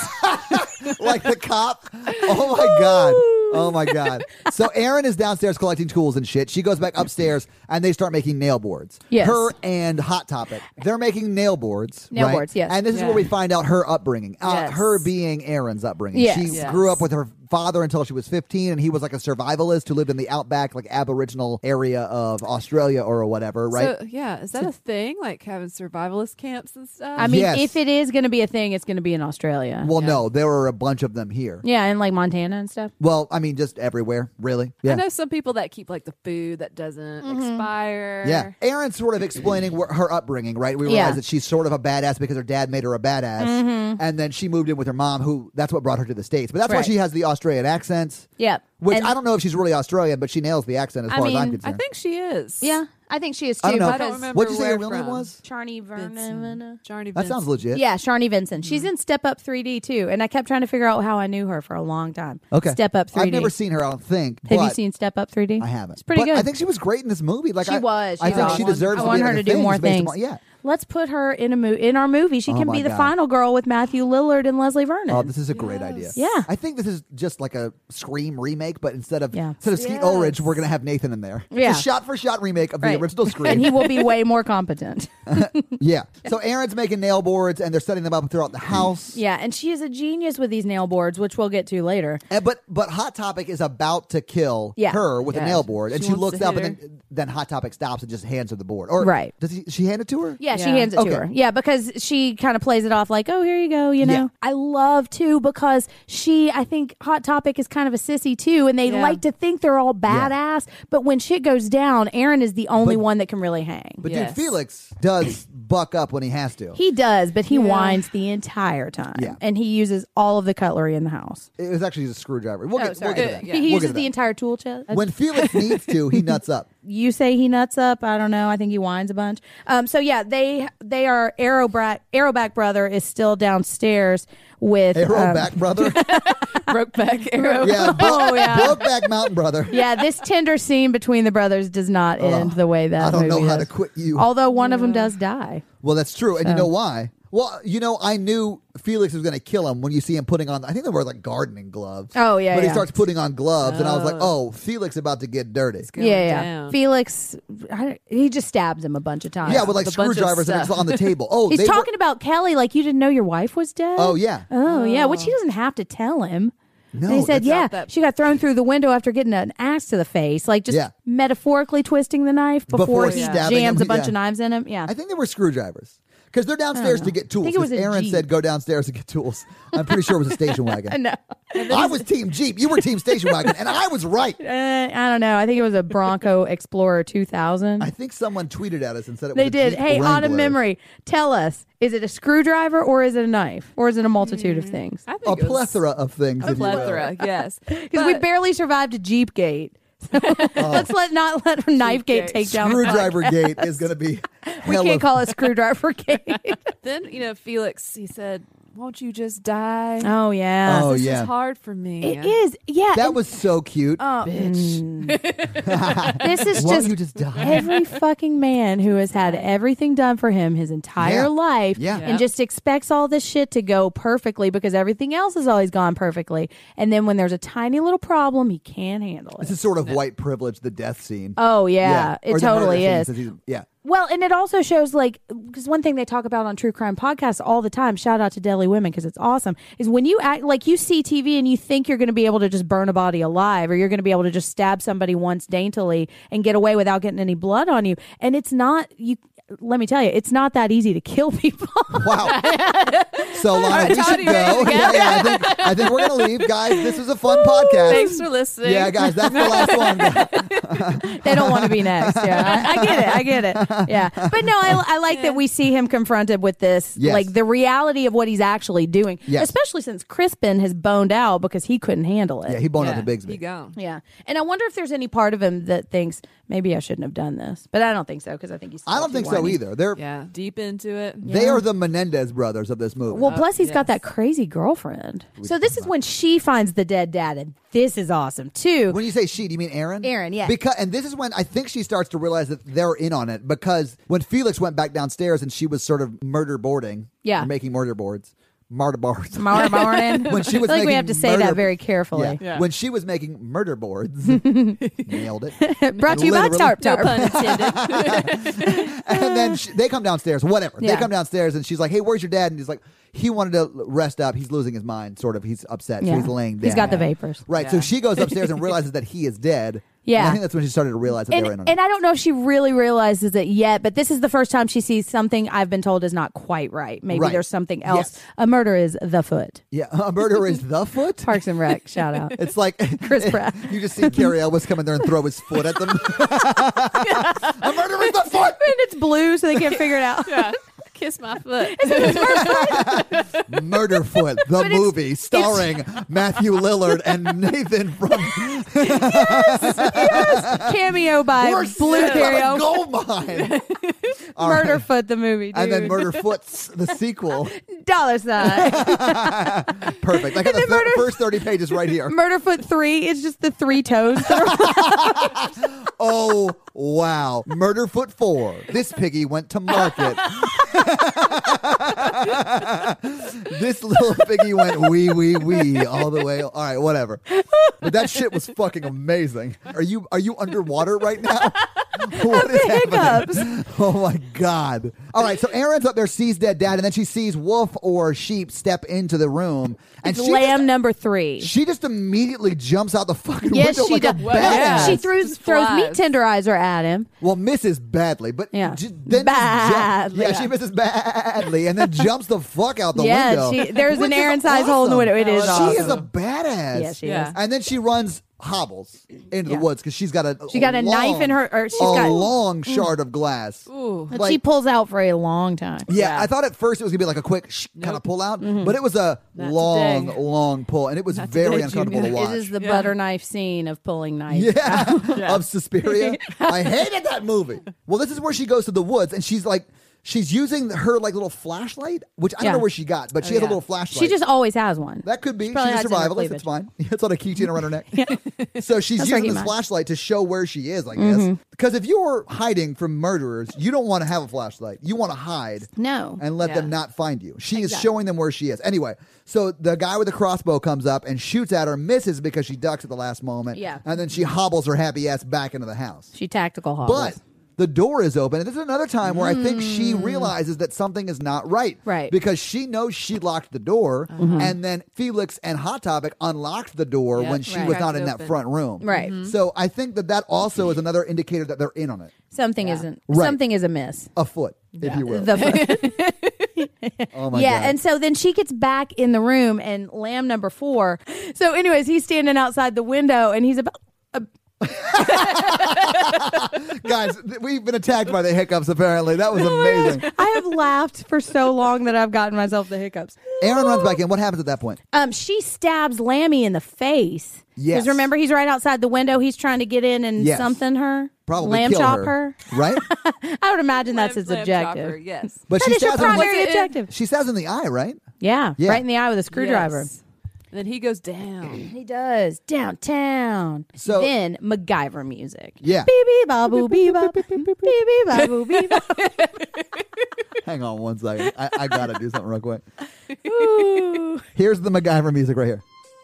face. Like the cop. Oh my god. Oh my god. So Aaron is downstairs collecting tools and shit. She goes back upstairs and they start making nail boards. Yes. Her and Hot Topic. They're making nail boards. Nail right? boards, yes. And this is Yeah. where we find out her upbringing. Uh, Yes. Her being Aaron's upbringing. Yes. She Yes. grew up with her father until she was fifteen, and he was like a survivalist who lived in the outback, like Aboriginal area of Australia or whatever, right? So, yeah, is that a thing? Like having survivalist camps and stuff? I mean, Yes. if it is going to be a thing, it's going to be in Australia. well, Yeah. no, there were a bunch of them here. Yeah, and like Montana and stuff. Well, I mean, just everywhere, really. Yeah. I know some people that keep like the food that doesn't expire. Yeah. Aaron's sort of explaining wh- her upbringing, right? We Yeah. realize that she's sort of a badass because her dad made her a badass. And then she moved in with her mom, who that's what brought her to the States. But that's why Right. she has the Australian accents, Yep. which And- I don't know if she's really Australian, but she nails the accent as I far as I'm mean, concerned. I think she is. Yeah, I think she is too. I don't know. I don't because remember What'd you say where your real name from. was? Charney Vernon. Vincent. Jarny That sounds legit. Yeah, Sharni Vincent. She's in Step Up three D too, and I kept trying to figure out how I knew her for a long time. Okay. Step Up three D. I've never seen her, I don't think. Have you but seen Step Up three D? I haven't. It's pretty But good. I think she was great in this movie. Like She I, was. I She think was. she deserves I to want be in her other to do things more based things. upon- yeah. Let's put her in a mo- in our movie. She Oh can my be the God. final girl with Matthew Lillard and Leslie Vernon. Oh, this is a great idea. Yeah. I think this is just like a Scream remake, but instead of Yeah. instead of Skeet Yes. Ulrich, we're gonna have Nathan in there. Yeah. It's a shot for shot remake of Right. the original Scream. and he will be way more competent. Yeah. So Aaron's making nail boards and they're setting them up throughout the house. Yeah, and she is a genius with these nail boards, which we'll get to later. And, but but Hot Topic is about to kill Yeah. her with a Yeah. nail board, and She she, wants looks to up, hit and then, then Hot Topic stops and just hands her the board. Or Right. does he, she hand it to her? Yeah, Yeah, she Yeah. hands it Okay. to her. Yeah, because she kind of plays it off like, oh, here you go, you know. Yeah. I love, too, because she, I think Hot Topic is kind of a sissy, too, and they Yeah. like to think they're all badass, but when shit goes down, Aaron is the only But- one that can really hang. But Yes. dude, Felix does buck up when he has to. He does, but he Yeah. whines the entire time. Yeah. And he uses all of the cutlery in the house. It was actually just a screwdriver. We'll, Oh, get, sorry. we'll get to that. Yeah. He We'll uses get to the that. entire tool chest. When Felix needs to, he nuts up. You say he nuts up. I don't know. I think he whines a bunch. Um, so yeah, they they are Arrowback. Arrowback brother is still downstairs with Arrow um, back brother. Brokeback Arrow. Yeah, Bro- Oh, yeah. Brokeback Mountain brother. Yeah, this tender scene between the brothers does not end the way that I don't know movie how does. to quit you. Although one of them does die. Well, that's true. And you So- know why? Well, you know, I knew Felix was going to kill him when you see him putting on, I think they were like gardening gloves. Oh, yeah, But he yeah. starts putting on gloves, and I was like, oh, Felix about to get dirty. Going Yeah, yeah. down. Felix, I, he just stabs him a bunch of times. Yeah, with like a bunch of screwdrivers and it's stuff. on the table. Oh, He's they talking about Kelly like you didn't know your wife was dead. Were, oh, yeah. Oh, yeah, which he doesn't have to tell him. No, And he said, that's- yeah, not that- she got thrown through the window after getting an axe to the face, like just Yeah. metaphorically twisting the knife before, Before he stabbing jams him, a bunch yeah. of knives in him. Yeah. I think they were screwdrivers. Because they're downstairs know. to get tools. I think it was 'cause a Aaron Jeep. said go downstairs to get tools. I'm pretty sure it was a station wagon. no. I was team Jeep. You were team station wagon. And I was right. Uh, I don't know. I think it was a Bronco Explorer two thousand. I think someone tweeted at us and said it was They a did. Jeep Hey, Wrangler. Autumn Memory, tell us, is it a screwdriver or is it a knife? Or is it a multitude of things? I think A it was plethora of things. A if you will. plethora, yes. Because we But- barely survived a Jeep gate. So let's let not let Knife Gate Gate. take down the Screwdriver podcast. gate is going to be We hell can't of- call it Screwdriver Gate. Then, you know, Felix, he said, won't you just die? Oh, yeah. Oh, this yeah. is hard for me. It is. Yeah. That and- was so cute. Oh, mm. This is Why don't just you just die? every fucking man who has had everything done for him his entire Yeah. life Yeah. and just expects all this shit to go perfectly because everything else has always gone perfectly. And then when there's a tiny little problem, he can't handle This it. is sort of white privilege, the death scene. Oh, yeah. Or It the murder totally scene, is. since he's- Yeah. Well, and it also shows like because one thing they talk about on true crime podcasts all the time. Shout out to Deadly Women because it's awesome. Is when you act like you see T V and you think you're going to be able to just burn a body alive, or you're going to be able to just stab somebody once daintily and get away without getting any blood on you, and it's not. You let me tell you, it's not that easy to kill people. Wow. So, Lana, we Todd, should you ready go. to go? Yeah, yeah, I think, I think we're going to leave. Guys, this was a fun podcast. Thanks for listening. Yeah, guys, that's the last one. They don't want to be next. Yeah, I, I get it. I get it. Yeah, but no, I, I like that we see him confronted with this, Yes. like the reality of what he's actually doing. Yes. Especially since Crispin has boned out because he couldn't handle it. Yeah, he boned Yeah, out the he Bigsby. gone. Yeah, and I wonder if there's any part of him that thinks maybe I shouldn't have done this, but I don't think so because I think he's. I still don't too think so whiny. either. They're Yeah, deep into it. they are the Menendez brothers of this movie. Well, plus he's got yes. that crazy girlfriend. So this is when she finds the dead dad, and this is awesome too. When you say she, do you mean Aaron? Aaron, yeah. Because and this is when I think she starts to realize that they're in on it because when Felix went back downstairs and she was sort of murder boarding, Yeah. or making murder boards, murder boards. Tomorrow morning. When she was I think we making have to say murder- that very carefully. Yeah. Yeah. When she was making murder boards, nailed it. Brought to you by Literally. Tarp No Tarp. pun intended. And then she, they come downstairs, whatever. They Yeah. come downstairs and she's like, "Hey, where's your dad?" And he's like, "He wanted to rest up. He's losing his mind, sort of. He's upset. So Yeah. he's laying down." He's got the vapors. Right. So Yeah. she goes upstairs and realizes that he is dead. Yeah. And I think that's when she started to realize that they were in And, on and it. I don't know if she really realizes it yet, but this is the first time she sees something I've been told is not quite right. Maybe Right. there's something else. Yes. A murder is the foot. Yeah. A murder is the foot. Parks and Rec, shout out. It's like Chris Pratt. You just see Carrie Elwes come in there and throw his foot at them. A murder is the foot. And it's blue, so they can't figure it out. Yeah. Kiss my foot. Murder Foot, the But it's- movie starring Matthew Lillard and Nathan from Cameo by We're Blue sitting on a Carrier. gold mine. All Murder right. Foot, the movie, dude. And then Murder Foot's the sequel. Dollar sign. Perfect. I got the then thir- Murder- first thirty pages right here. Murder Foot three is just the three toes. Oh, wow. Murder Foot four. This piggy went to market. This little piggy went wee, wee, wee all the way. All right, whatever. But that shit was fucking amazing. Are you are you underwater right now? What is hiccups. happening? Oh my God. All right, so Erin's up there, sees dead dad, and then she sees wolf or sheep step into the room. And It's she lamb just, number three. she just immediately jumps out the fucking Yes, window she like does. a Well, badass. yeah. She throws Just throws flies. meat tenderizer at him. Well, misses badly, but Yeah. j- then just jump- Badly. yeah, she misses badly, and then jumps the fuck out the Yeah, window. she- there's which an is Aaron-sized hole in the awesome. window. It is She awesome. is a badass. Yeah, she Yeah. is. And then she runs, hobbles into Yeah. the woods because she's got a She got a long, knife in her- or she's a got- long shard of glass. Ooh. That Like- she pulls out for a long time. Yeah, Yeah. I thought at first it was gonna be like a quick sh- kind of Nope. pull out, Mm-hmm. but it was a Not long, today. long pull, and it was Not very today, uncomfortable Junior. to watch. It is the Yeah. butter knife scene of pulling knife. Yeah, Yeah. of Suspiria. I hated that movie. Well, this is where she goes to the woods, and she's like, she's using her like little flashlight, which I don't Yeah. know where she got, but she Oh, has a yeah. little flashlight. She just always has one. that could be. She's probably a hides in her survivalist. cleavage. It's fine. It's on a keychain around her neck. So she's That's where I using keep this mine. flashlight to show where she is, I guess. Because if you're hiding from murderers, you don't want to have a flashlight. You want to hide No. and let Yeah. them not find you. She is Exactly. showing them where she is. Anyway, so the guy with the crossbow comes up and shoots at her, misses because she ducks at the last moment. Yeah. And then she hobbles her happy ass back into the house. She tactical hobbles. But the door is open. And this is another time where I think she realizes that something is not right. Right. Because she knows she locked the door, and then Felix and Hot Topic unlocked the door Yep. when she Right. was Cracked not it in that open. front room. Right. So I think that that also is another indicator that they're in on it. Something Yeah. isn't. Right. Something is amiss. Afoot, if you will. The oh my yeah, God. and so then she gets back in the room, and lamb number four. So, anyways, he's standing outside the window, and he's about. Guys, th- we've been attacked by the hiccups, apparently. That was amazing. I have laughed for so long that I've gotten myself the hiccups. Aaron runs back in. What happens at that point? Um, she stabs Lammy in the face. Yes. Because remember, he's right outside the window. He's trying to get in and Yes. something her. Probably lamb kill chop her. her. Right? I would imagine that's Lamb- his lamb objective. chopper, yes. But That she is your stabs him. primary Was it- objective. She stabs him in the eye, right? Yeah, Yeah. right in the eye with a screwdriver. Yes. And then he goes down. He does downtown. So- then MacGyver music. Yeah. Beep beep babu beep bop. Beep beep babu beep bop. Hang on one second. I, I got to do something real quick. Ooh. Here's the MacGyver music right here.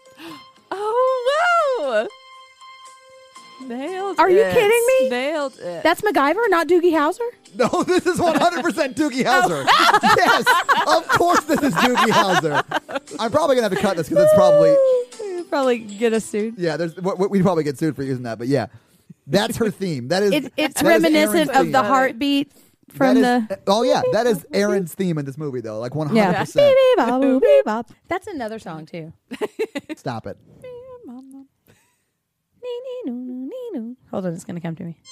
Oh, wow. Nailed Are it. you kidding me? Nailed it. That's MacGyver, not Doogie Howser. No, this is one hundred percent Doogie Howser. Yes, of course this is Doogie Howser. I'm probably going to have to cut this because it's probably, You'll probably get us sued. yeah, there's, w- w- we'd probably get sued for using that. But yeah, that's her theme. That is, It, it's that is reminiscent Aaron's of the theme. heartbeat from That the. is- oh yeah, that is Aaron's theme in this movie though, like one hundred Yeah. Beep percent. beep babu beep bop. That's another song too. Stop it. Nee, nee, noo, noo, nee, noo. Hold on, it's gonna come to me.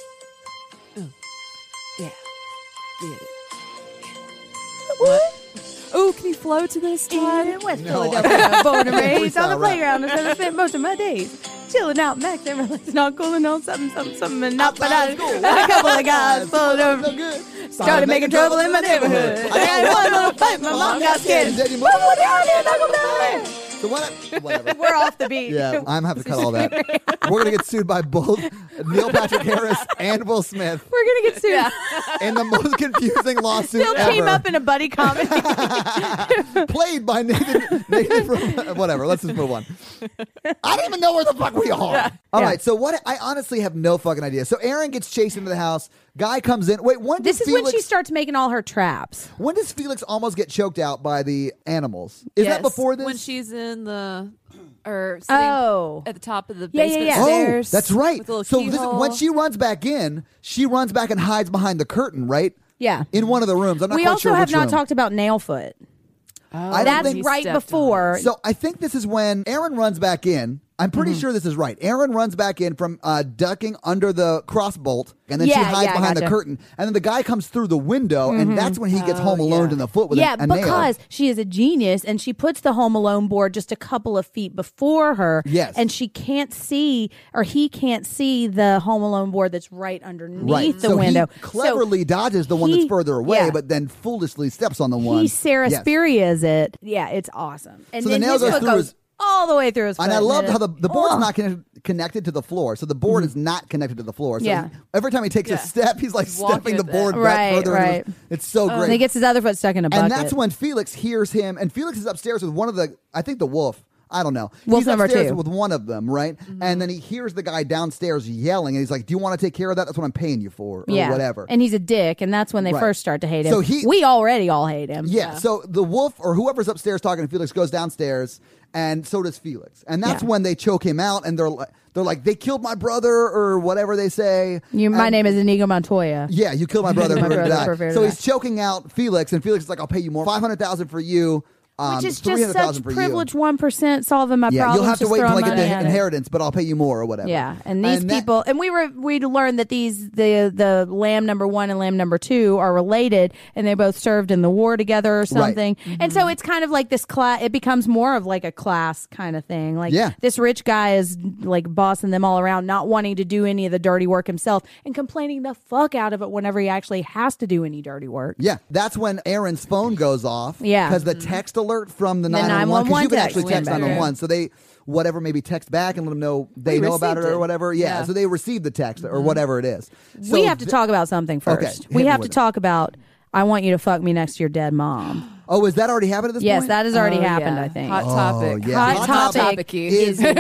Yeah. Yeah. What? Oh, can you flow to this, Todd? In West No, Philadelphia, born and I- raised on the freestyle rap. playground, and I spent most of my days chilling out, maxing, relaxing, all cooling on something, something, something, and not but Outside I, of school. and a couple of guys pulled over. So good. Started making trouble in my neighborhood. I had one little fight, my mom got scared. And then you What moved was down there, knuckle down? So what? Whatever. We're off the beat. Yeah, I'm have to cut all that. We're gonna get sued by both Neil Patrick Harris and Will Smith We're gonna get sued. in the most confusing lawsuit They'll ever. team up in a buddy comedy. Played by Nathan. Nathan from whatever. Let's just move on. I don't even know where the fuck we are. All Yeah. right. So what? I honestly have no fucking idea. So Aaron gets chased into the house. Guy comes in. Wait, when This does is Felix, when she starts making all her traps. when does Felix almost get choked out by the animals? Is that Yes, before this? When she's in the, or sitting Oh. at the top of the Yeah, yeah, basement yeah. Oh, stairs. that's right. With a little So this, keyhole. when she runs back in, she runs back and hides behind the curtain, right? Yeah. In one of the rooms. I'm not We quite also sure have which not room. talked about Nailfoot. Oh, I don't That's think- he right stepped on before. it. So I think this is when Aaron runs back in. I'm pretty sure this is right. Aaron runs back in from uh, ducking under the crossbolt, and then she Yeah, hides yeah, I behind the gotcha. curtain. And then the guy comes through the window, and that's when he gets home alone yeah. in the foot with yeah, a, a nail. because she is a genius and she puts the Home Alone board just a couple of feet before her. Yes. And she can't see, or he can't see the Home Alone board that's right underneath Right. the so window. he cleverly dodges the one he- that's further away, yeah. but then foolishly steps on the So one. he Sarah Yes. Spiria's it. Yeah, it's awesome. And So the then nail his goes foot through goes his- all the way through his foot. And I loved it- how the, the board's Ugh. not connected, connected to the floor. So the board is not connected to the floor. So Yeah. every time he takes a Yeah. step, he's like Walking stepping the it board back. back Right, further. into right. his- It's so And great. he gets his other foot stuck in a bucket. And that's when Felix hears him, and Felix is upstairs with one of the, I think the wolf. I don't know. Wolf he's number upstairs two. with one of them, right? Mm-hmm. And then he hears the guy downstairs yelling, and he's like, "Do you want to take care of that? That's what I'm paying you for, or yeah. whatever." And he's a dick, and that's when they Right. first start to hate him. So he- we already all hate him. Yeah, so the wolf or whoever's upstairs talking to Felix goes downstairs, and so does Felix, and that's Yeah. when they choke him out, and they're like, they're like, they killed my brother or whatever they say. You, my And- name is Inigo Montoya. Yeah, you killed my brother. My prepare to brother, die. prepare to So die. he's choking out Felix, and Felix is like, "I'll pay you more, five hundred thousand for you." Um, Which is just three hundred thousand such for privileged you. one percent solving my Yeah, problems. you'll have to just wait throw until I get money the at it. inheritance, but I'll pay you more or whatever. Yeah, and these And that- people, and we were we learned that these the the lamb number one and lamb number two are related, and they both served in the war together or something. And so it's kind of like this class. It becomes more of like a class kind of thing. Like Yeah. this rich guy is like bossing them all around, not wanting to do any of the dirty work himself, and complaining the fuck out of it whenever he actually has to do any dirty work. Yeah, that's when Aaron's phone goes off. Yeah. because the text alert from the, The nine one one, because you can text actually came text back. nine one one, so they whatever maybe text back and let them know they We know about it received or it. whatever. Yeah, Yeah. so they receive the text or whatever it is. So we have to th- talk about something first. Okay, hit we me have to with it. talk about. I want you to fuck me next to your dead mom. Oh, is that already happened at this Yes, point? that has already Oh, happened. yeah. I think. Hot topic. Oh, yeah. Hot Hot topic topic-y. is a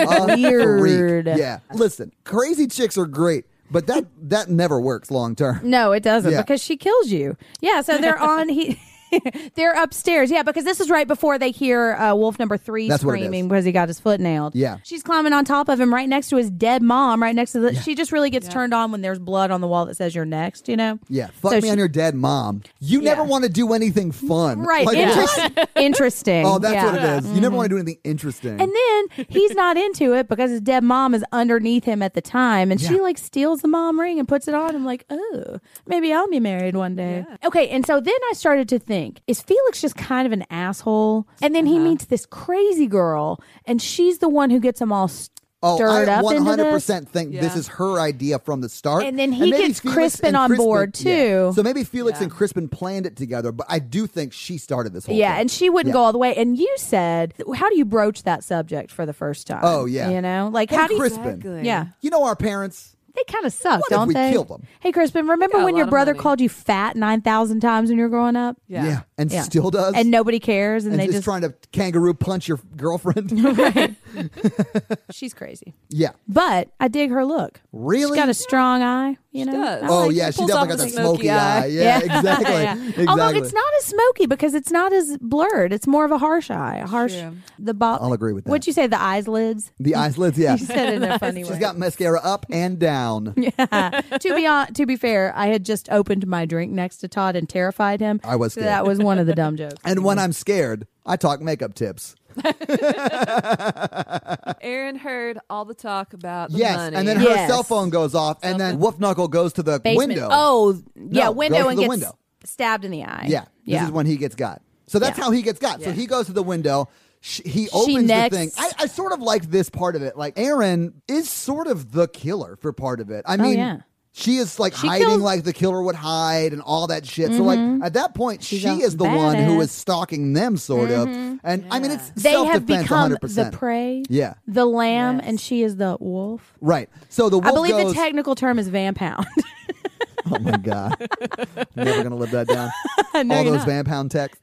weird. freak. Yeah, listen, crazy chicks are great, but that that never works long term. No, it doesn't Yeah. because she kills you. Yeah, so they're on he they're upstairs. Yeah, because this is right before they hear uh, wolf number three That's what it screaming is. because he got his foot nailed. Yeah. She's climbing on top of him right next to his dead mom, right next to the she just really gets Yeah. turned on when there's blood on the wall that says you're next, you know? Yeah, fuck So me she- on your dead mom. You never Yeah. want to do anything fun, Right. Like, Interest- interesting. oh, that's yeah. what it is. You never want to do anything interesting. And then he's not into it because his dead mom is underneath him at the time. And she Yeah. like steals the mom ring and puts it on. I'm like, oh, maybe I'll be married one day. Okay. And so then I started to think, is Felix just kind of an asshole? And then he Uh-huh. meets this crazy girl and she's the one who gets him all stirred Oh, I up one into hundred this. percent think this Yeah. is her idea from the start. And then he maybe gets Felix Crispin and on Crispin- board, yeah. too. So maybe Felix Yeah. and Crispin planned it together, but I do think she started this whole Yeah, thing. and she wouldn't Yeah. go all the way. And you said, how do you broach that subject for the first time? Oh, yeah. You know, like Hey, how do you? Crispin. Exactly. Yeah. You know our parents. They kind of suck, What if don't we they? killed them? Hey, Crispin, remember got a when lot your of brother money. called you fat nine thousand times when you were growing up? Yeah. and Yeah. still does. And nobody cares, and, and they just, just. trying to kangaroo punch your girlfriend. Right. She's crazy. Yeah. But I dig her look. Really? She's got a strong eye, you know? does. I Oh like yeah, it. she pulls definitely off got the that smoky, smoky eye. eye. Yeah, exactly. Yeah. exactly. Although it's not as smoky because it's not as blurred. It's more of a harsh eye. A harsh. True. The bo- I'll agree with that. What'd you say? The eyes lids? The eyes lids, yeah. You said it in a funny She's way. got mascara up and down. Yeah. to be on, to be fair, I had just opened my drink next to Todd and terrified him. I was So scared. that was one of the dumb jokes. And when I'm scared, I talk makeup tips. Aaron heard all the talk about the Yes, money. and then her Yes. cell phone goes off, and then Wolf Knuckle goes to the Basement. window. Oh, yeah, No, window go to and the gets window. stabbed in the eye. Yeah, this yeah. is when he gets got. So that's Yeah. how he gets got. So Yeah. he goes to the window. She, he opens next- the thing. I, I sort of like this part of it. Like Aaron is sort of the killer for part of it. I mean, yeah. she is like She hiding kills- like the killer would hide and all that shit. So like at that point, She's she a is the one who badass. is stalking them, sort of. And I mean, it's They have self-defense become one hundred the percent. prey, Yeah, the lamb, Yes. and she is the wolf. right. So the wolf I believe goes. the technical term is vampound. Oh my god, never gonna live that down. No, All you're those not. vampound texts.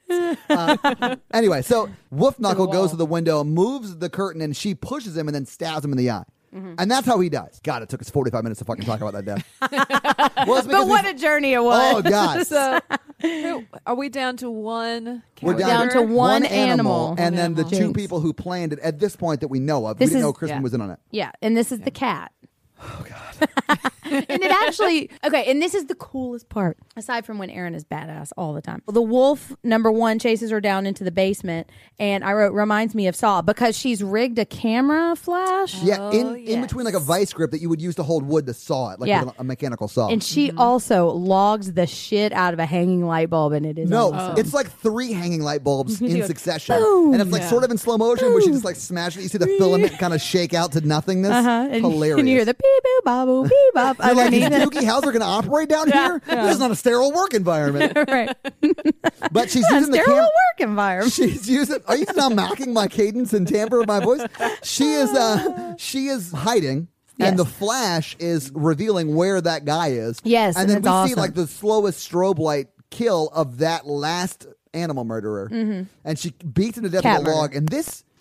Uh, anyway, so Wolf Knuckle wall. goes to the window, moves the curtain, and she pushes him and then stabs him in the eye. Mm-hmm. And that's how he dies. God, it took us forty-five minutes to fucking talk about that death. Well, it's because But what we- a journey it was. Oh god. So, who, are we down to one? We're character? down, Down to one animal. and then the One two animal. people who planned it at this point that we know of. This we didn't is- know Kristen yeah. was in on it. Yeah, and this is the cat. Oh God! And it actually okay, and this is the coolest part. Aside from when Aaron is badass all the time, the wolf number one chases her down into the basement, and I wrote reminds me of Saw because she's rigged a camera flash, Yeah, in, Oh, in between like a yes. vice grip that you would use to hold wood to saw it, like Yeah. with a, a mechanical saw. and she also logs the shit out of a hanging light bulb, and it is No, awesome. it's like three hanging light bulbs in goes, succession, boom. and it's like Yeah. sort of in slow motion where she just like smashes it. You see the filament kind of shake out to nothingness. uh-huh. and, Hilarious. and you hear the beep boop bobble beep bop You're like, is underneath it. Doogie Howser going to operate down here? This is not a sterile work environment. Right, But she's a using the sterile cam. work environment. She's using. Are you now mocking my cadence and timbre of my voice? She is. Uh, she is hiding. Yes. And the flash is revealing where that guy is. Yes, and and then it's we see awesome. like the slowest strobe light kill of that last animal murderer, and she beats him to death Cat with a murder. log. And this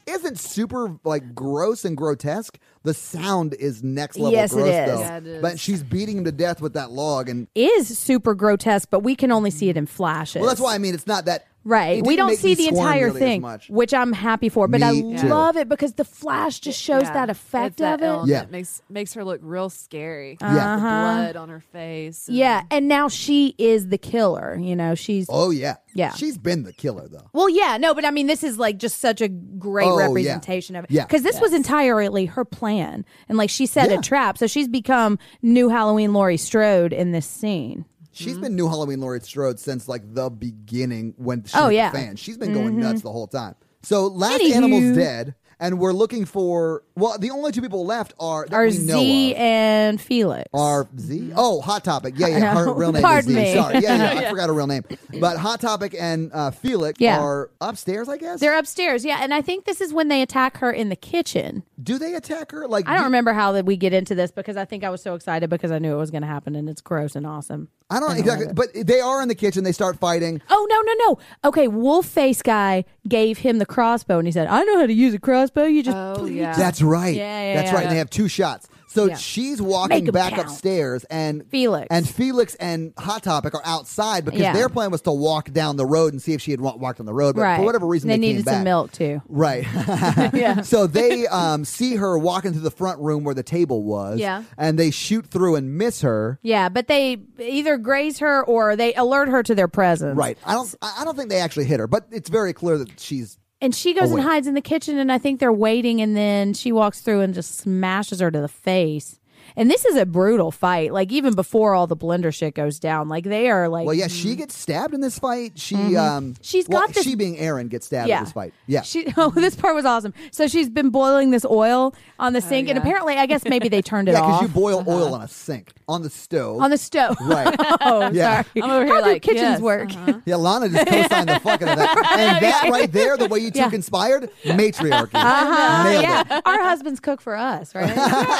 isn't super like gross and grotesque. The sound is next level Yes, it gross is. though. Yeah, it is. But she's beating him to death with that log, and Is super grotesque, but we can only see it in flashes. well, that's why I mean it's not that. Right. it We didn't don't make see me the squirm entire nearly as thing, much. which I'm happy for. But I Me too. love it because the flash just shows Yeah. that It's effect that of it. element. Yeah. makes makes her look real scary. Yeah. The Uh-huh. blood on her face. and- Yeah, and now she is the killer. You know, she's Oh yeah, Yeah. She's been the killer though. well, yeah, no, but I mean, this is like just such a great Oh, yeah. representation of it. Yeah. because this was Yes. entirely her plan, and like she set Yeah. a trap, so she's become new Halloween Laurie Strode in this scene. She's been new Halloween Laurie Strode since like the beginning when she Oh, was yeah. a fan. She's been going nuts the whole time. So last Anywho. animal's dead, and we're looking for well, the only two people left are that Are we know Z of. and Felix? Are Z? Oh, Hot Topic. Yeah, yeah. Her know. real name Pardon is Z. me. Sorry. Yeah, yeah. I forgot her real name. But Hot Topic and uh, Felix Yeah. are upstairs, I guess. They're upstairs, yeah, and I think this is when they attack her in the kitchen. Do they attack her? Like I don't do- remember how that we get into this because I think I was so excited because I knew it was going to happen, and it's gross and awesome. I don't I exactly. love But they are in the kitchen. They start fighting. Oh no no no! Okay, Wolf Face guy gave him the crossbow, and he said, "I know how to use a crossbow. You just Oh yeah. That's right. Yeah, yeah, That's yeah. right. And they have two shots. So Yeah. she's Make walking 'em back count. upstairs, and Felix. and Felix and Hot Topic are outside because Yeah. their plan was to walk down the road and see if she had wa- walked on the road. But right for whatever reason, they, they, needed came back. some milk too." Right. Yeah. So they um, see her walking through the front room where the table was. Yeah. And they shoot through and miss her. Yeah, but they either graze her or they alert her to their presence. Right. I don't. I I don't think they actually hit her, but it's very clear that she's. And she goes Away. and hides in the kitchen, and I think they're waiting, and then she walks through and just smashes her to the face. And this is a brutal fight. Like even before all the blender shit goes down, like they are like. Well, yeah, she gets stabbed in this fight. She, um, She's well, got this- She being Aaron gets stabbed Yeah. in this fight. Yeah. She, oh, this part was awesome. So she's been boiling this oil on the sink, and yeah. apparently, I guess maybe they turned it yeah, because off you boil oil on a sink on the stove. on the stove. Right. Oh, Yeah. sorry. I'm over here How do like, kitchens yes, work? uh-huh. Yeah, Lana just co-signed the fuck out of that. And that right there, the way you two Yeah. conspired, matriarchy. Uh-huh. Nailed it. Yeah, our husbands cook for us, right?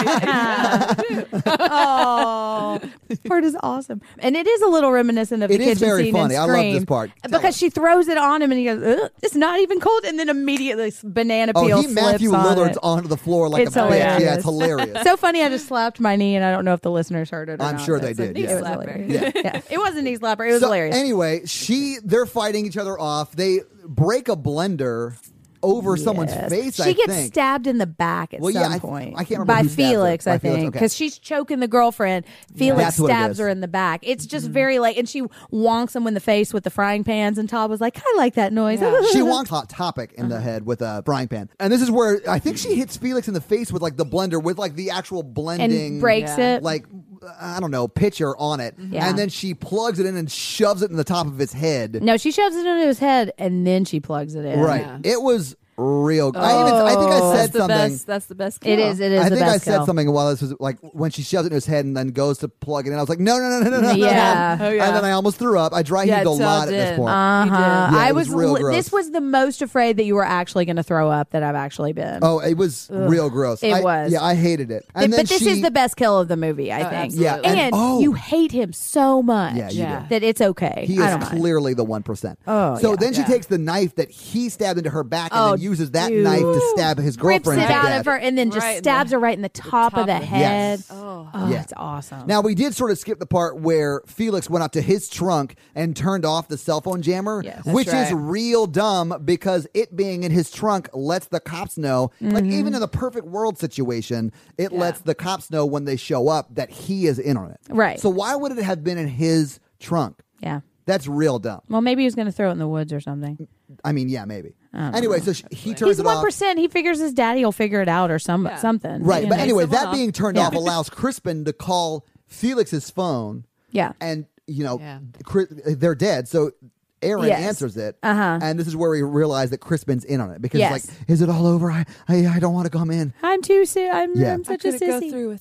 Oh, this part is awesome, and it is a little reminiscent of It the is kitchen very scene funny. in I love Scream this part. Tell because us. she throws it on him, and he goes, "Ugh, "It's not even cold," and then immediately this banana peel Oh, he slips Matthew on Lillard's it. onto the floor like It's a bitch. hilarious. Yeah, it's hilarious. So funny! I just slapped my knee, and I don't know if the listeners heard it. Or I'm not, sure but they it's a did, knee yeah. slapper. Yeah. Yeah. It was a knee slapper. It was So, hilarious. Anyway, she they're fighting each other off. They break a blender over someone's Yes. face. She I gets think. stabbed in the back at Well, some yeah, I- point. I can't remember by who stabs her. Felix, By I Felix, think, okay. because she's choking the girlfriend. Felix That's what it stabs is. her in the back. It's just very like, and she wonks him in the face with the frying pans. And Todd was like, "I like that noise." Yeah. She wonks Hot Topic in the head with a frying pan, and this is where I think she hits Felix in the face with like the blender with like the actual blending and breaks Yeah. it. like I don't know pitcher on it, Yeah. and then she plugs it in and shoves it in the top of his head. no, she shoves it into his head, and then she plugs it in. Right, Yeah. it was real. I even I think I Oh. said That's the something. best. That's the best. Kill. It is. It is I the think I best said kill. something while this was like when she shoves it in his head and then goes to plug it in. I was like, no, no, no, no, no, no, no, Yeah. no. Oh, yeah. And then I almost threw up. I dry Yeah, heaved a Todd lot at this did. point. Uh You huh. did. Yeah, I it was was. real li- gross. This was the most afraid that you were actually going to throw up that I've actually been. Oh, it was real gross. It I- was. Yeah, I hated it. But- And then but this she, is the best kill of the movie, I Oh, think. absolutely. Yeah, and, and- oh. you hate him so much Yeah, you Yeah. do. that it's okay. He I is don't mind. clearly the one percent. Oh, so yeah. then she Yeah. takes the knife that he stabbed into her back and Oh, then uses that dude. knife to stab his Rips girlfriend it to out death. of her and then just Right in stabs the- her right in the top, of the top of- head. Yes. Oh. Oh, Yeah. it's awesome. Now, we did sort of skip the part where Felix went up to his trunk and turned off the cell phone jammer, Yes. That's which is right. real dumb because it being in his trunk lets the cops know, like Mm-hmm. even in the perfect world situation, it Yeah. lets the cops know when they show up that he is in on it. Right. So why would it have been in his trunk? yeah. That's real dumb. Well, maybe he was going to throw it in the woods or something. I mean, yeah, maybe. don't Anyway, so sh- he turns He's it one off. percent. He figures his daddy will figure it out or some Yeah. something. Right, you but know? anyway, Someone that off. being turned Yeah. off allows Crispin to call Felix's phone, Yeah. and you know, Yeah. Chris, they're dead. So Aaron Yes. answers it, Uh-huh. and this is where we realize that Crispin's in on it because Yes. it's like, is it all over? I I, I don't want to come in. I'm too si- I'm, Yeah. I'm I such a couldn't go sissy. through with it.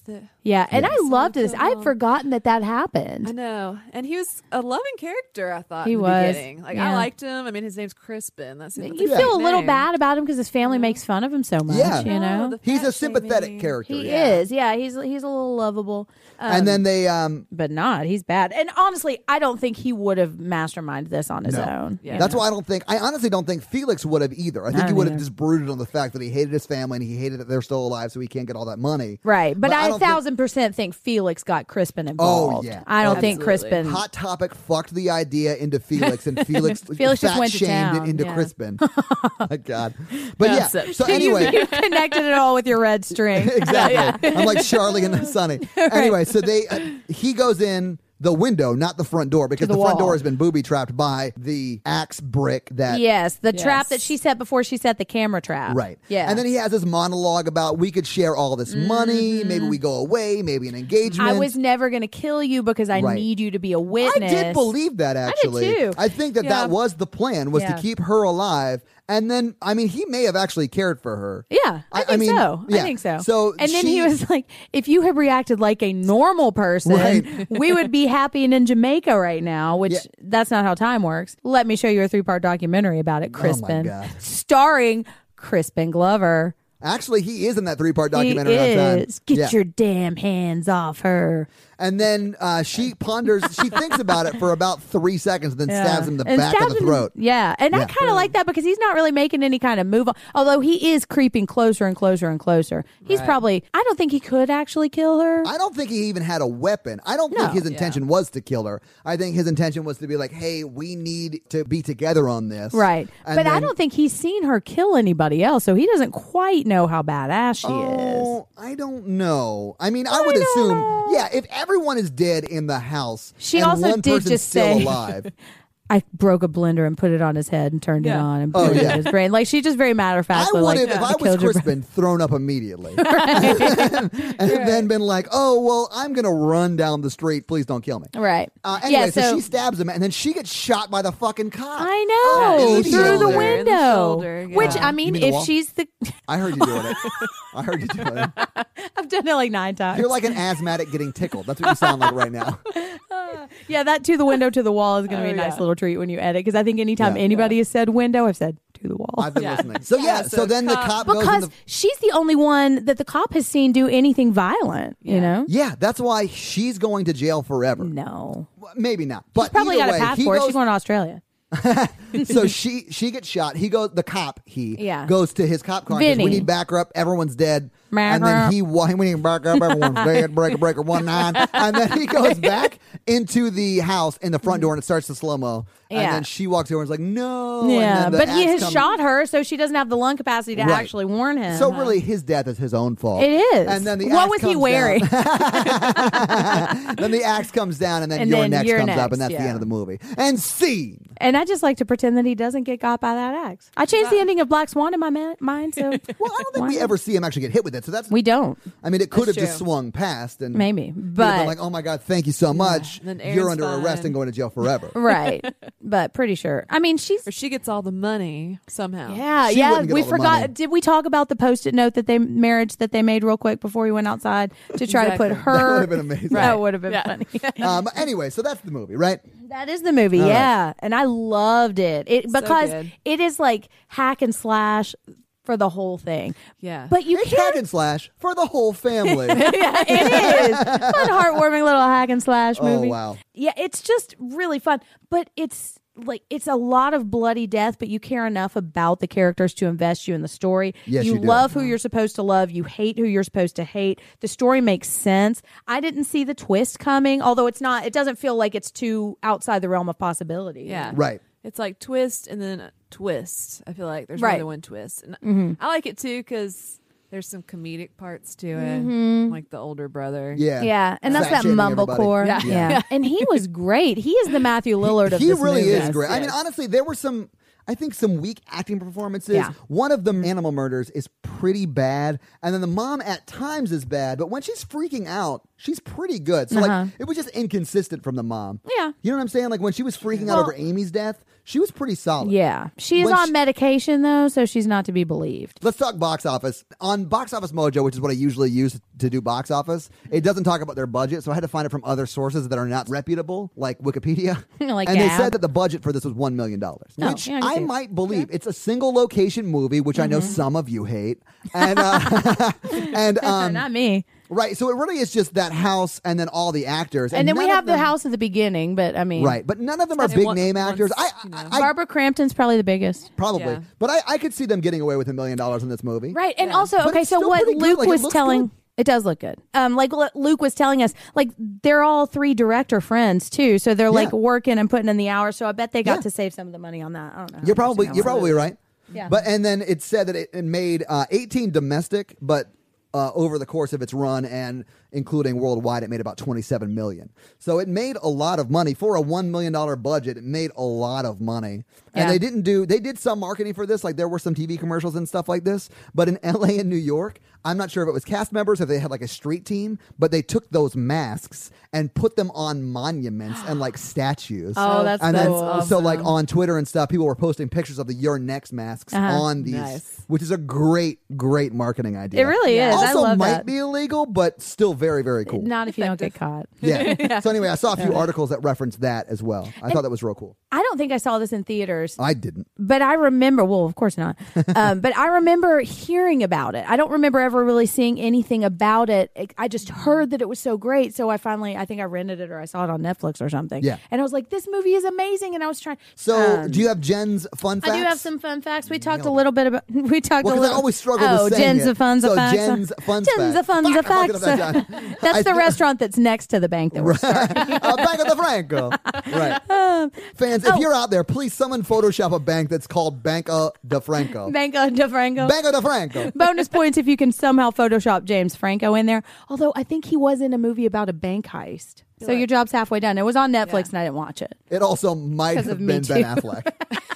Yeah, and Yes. I loved this. So I had long. forgotten that that I happened. know, and he was a loving character. I thought He in the was. beginning. Like Yeah. I liked him. I mean, his name's Crispin. That's that's You a feel a great little name. bad about him because his family Yeah. makes fun of him so much. Yeah. You know, Oh, the He's fat a sympathetic shaming. character. he Yeah. is. Yeah, he's he's a little lovable. Um, And then they, um, but not. He's bad. And honestly, I don't think he would have masterminded this on his No. own. Yeah. that's why I don't think, I honestly don't think Felix would have either. I think I he don't would have either. just brooded on the fact that he hated his family and he hated that they're still alive so he can't get all that money. Right, but, But I I a don't think- thousand percent think Felix got Crispin involved. yeah. I don't Oh, think absolutely. Crispin. Hot Topic fucked the idea into Felix, and Felix, Felix just fat went to shamed town, it into yeah. Crispin. Oh my God. But yeah, Concept. so anyway. you connected it all with your red string. Exactly. I'm like Charlie and Sonny. Anyway, so they uh, he goes in the window, not the front door, because the the, front wall. door has been booby trapped by the axe brick that. Yes, the Yes. trap that she set before she set the camera trap. Right. Yeah. And then he has this monologue about we could share all this money, maybe we go away, maybe an engagement. I was never going to kill you because I Right. need you to be a I witness. did believe that actually. too. I think that Yeah. that was the plan, was Yeah. to keep her alive. And then, I mean, he may have actually cared for her. Yeah, I, I- I think mean, so. yeah. I think so. So and then she- he was like, "If you had reacted like a normal person, Right. we would be happy and in Jamaica right now." Which Yeah. that's not how time works. Let me show you a three-part documentary about it, Crispin, God. starring Crispin Glover. Actually, he is in that three part He documentary on time. is. Get Yeah. your damn hands off her. And then uh, she ponders, she thinks about it for about three seconds and then Yeah. stabs him in the And back of stabs the him- throat. Yeah, and I Yeah. kind of like that because he's not really making any kind of move. On, although he is creeping closer and closer and closer. He's Right. probably. I don't think he could actually kill her. I don't think he even had a weapon. I don't No. think his intention was to kill her. I think his intention was to be like, hey, we need to be together on this. Right. And But I then- don't think he's seen her kill anybody else, so he doesn't quite know how badass she is. Oh, I don't know. I mean, I would assume, yeah, if everyone is dead in the house She and also one did person's just still say- alive. I broke a blender and put it on his head and turned it Yeah. on and Oh, put it yeah. in his brain. Like she just very matter of I factly would like have, if I was killed your Crispin, thrown up immediately. and then been like, oh, well, I'm going to run down the street. Please don't kill me. bro- Right. Uh, anyway, yeah, so, so, she stabs him, and then she gets shot by the fucking cop. I know Yeah, in the through the shoulder. In the window. shoulder, Which yeah. I mean, You mean the if wall? she's the, I heard you doing it. I heard you doing it. I've done it like nine times. You're like an asthmatic getting tickled. That's what you sound like right now. Yeah, that to the window to the wall is going to Oh, be a nice yeah. little treat when you edit because I think anytime Yeah. anybody has said window, I've said to the wall. I've been Yeah. listening. So yeah, Yeah, so, so then the cop- cop goes in because the. she's the only one that the cop has seen do anything violent. You Yeah. know? Yeah, that's why she's going to jail forever. No, Well, maybe not, but probably either got way, a he passport. goes- She's going to Australia. so she she gets shot. He goes. The cop he Yeah. goes to his cop car. and says, Vinny. We need backup. Everyone's dead. Back and then up. he wa- we need backup. Everyone's dead. Breaker breaker one nine. And then he goes back into the house in the front door and it starts to slow mo. And Yeah. then she walks over and is like, no. And Yeah, then the but he axe has comes- shot her, so she doesn't have the lung capacity to Right. actually warn him. So really, his death is his own fault. it is. And then the what axe was he comes wearing? down. Then the axe comes down, and then And your then next you're comes up, next, and that's the yeah. end of the movie. And scene. And I just like to pretend that he doesn't get got by that axe. I changed the ending of Black Swan in my ma- mind, so Well, I don't think Why we not? ever see him actually get hit with it. So that's. we don't. I mean, it could have That's just true. swung past, and Maybe, You'd have but been like, oh my God, thank you so much. Then You're Aaron's under arrest fine. and going to jail forever. right. But pretty sure. I mean, she's Or she gets all the money somehow. yeah, She yeah. wouldn't get We all the forgot. money. Did we talk about the post-it note that they marriage that they made real quick before we went outside to try Exactly. to put her? That would have been amazing. That would have been Yeah. funny. Um, anyway, so that's the movie, right? That is the movie, All right. yeah, and I loved it. It So because good. it is like hack and slash for the whole thing. Yeah. But you It's can't. hack and slash for the whole family. Yeah, it is fun, heartwarming little hack and slash Oh, movie. wow. Yeah, it's just really fun, but it's like it's a lot of bloody death, but you care enough about the characters to invest you in the story. Yes, you you do. love who you're supposed to love. You hate who you're supposed to hate. The story makes sense. I didn't see the twist coming, although it's not. It doesn't feel like it's too outside the realm of possibility. yeah. Right. It's like twist and then a twist. I feel like there's Right. more than one twist. And I like it too because there's some comedic parts to it, like the older brother. Yeah. Yeah, and that's that Fat-shaming everybody. mumblecore. Yeah. Yeah. Yeah. and he was great. He is the Matthew Lillard of He this really movie. is great. I mean, yes. honestly, there were some, I think, some weak acting performances. Yeah. One of the animal murders is pretty bad, and then the mom at times is bad, but when she's freaking out, she's pretty good. So Uh-huh. like it was just inconsistent from the mom. Yeah. You know what I'm saying? Like when she was freaking out Well- over Amy's death, she was pretty solid. Yeah. She's When on she- medication, though, so she's not to be believed. Let's talk box office. On Box Office Mojo, which is what I usually use to do box office, it doesn't talk about their budget, so I had to find it from other sources that are not reputable, like Wikipedia. Like and they Gab. said that the budget for this was one million dollars, Oh, which yeah, I can I see it. might believe. It's a single location movie, which I know Mm-hmm. some of you hate. And, uh, and um, not me. right, so it really is just that house and then all the actors. And, then we none of have the them- house at the beginning, but I mean, Right, but none of them are And big one- name once, actors. I, you know. I, I Barbara Crampton's probably the biggest. probably, Yeah. but I, I could see them getting away with a million dollars in this movie. Right. And Yeah. also, But okay, it's so still what pretty good. Luke Like, it was looks telling, good. it does look good. Um, like what Luke was telling us, like they're all three director friends too. So they're like Yeah. working and putting in the hours. So I bet they got Yeah. to save some of the money on that. I don't know. how You're probably interesting you're that was. probably right. Yeah. But and then it said that it, it made uh, eighteen domestic, but uh, over the course of its run and including worldwide, it made about twenty-seven million. So it made a lot of money for a one million dollar budget. It made a lot of money, and Yeah. they didn't do. They did some marketing for this, like there were some T V commercials and stuff like this. But in L A and New York, I'm not sure if it was cast members, if they had like a street team, but they took those masks and put them on monuments and like statues. Oh, that's and then cool. so like on Twitter and stuff, people were posting pictures of the Your Next masks Uh-huh. on these, Nice. which is a great, great marketing idea. It really Yeah. is. I Also love might that. be illegal, but still very, very cool. Not if you don't get caught. Yeah. So anyway, I saw a few articles that referenced that as well. I thought that was real cool. I don't think I saw this in theaters. I didn't. But I remember, well, of course not. Um, but I remember hearing about it. I don't remember ever really seeing anything about it. I- I just heard that it was so great. So I finally, I think I rented it or I saw it on Netflix or something. Yeah. And I was like, this movie is amazing. And I was trying. So Um, do you have Jen's fun facts? I do have some fun facts. We talked a Nailed it. little bit about. We talked Well, a because little. I always struggle oh, with saying Jen's it. of Fun's so of facts. Jen's fun Jen's facts. of Fun's Fuck, of I'm looking facts. at that. That's I- the restaurant that's next to the bank that we're starting. uh, Bank of the Franco. Right. Fans, if oh. you're out there, please someone Photoshop a bank that's called Banco de Franco. Banco de Franco. Banco de Franco. Bonus points if you can somehow Photoshop James Franco in there. Although I think he was in a movie about a bank heist. So Right. your job's halfway done. It was on Netflix Yeah. and I didn't watch it. It also might 'Cause have of Me been Ben Too. Affleck.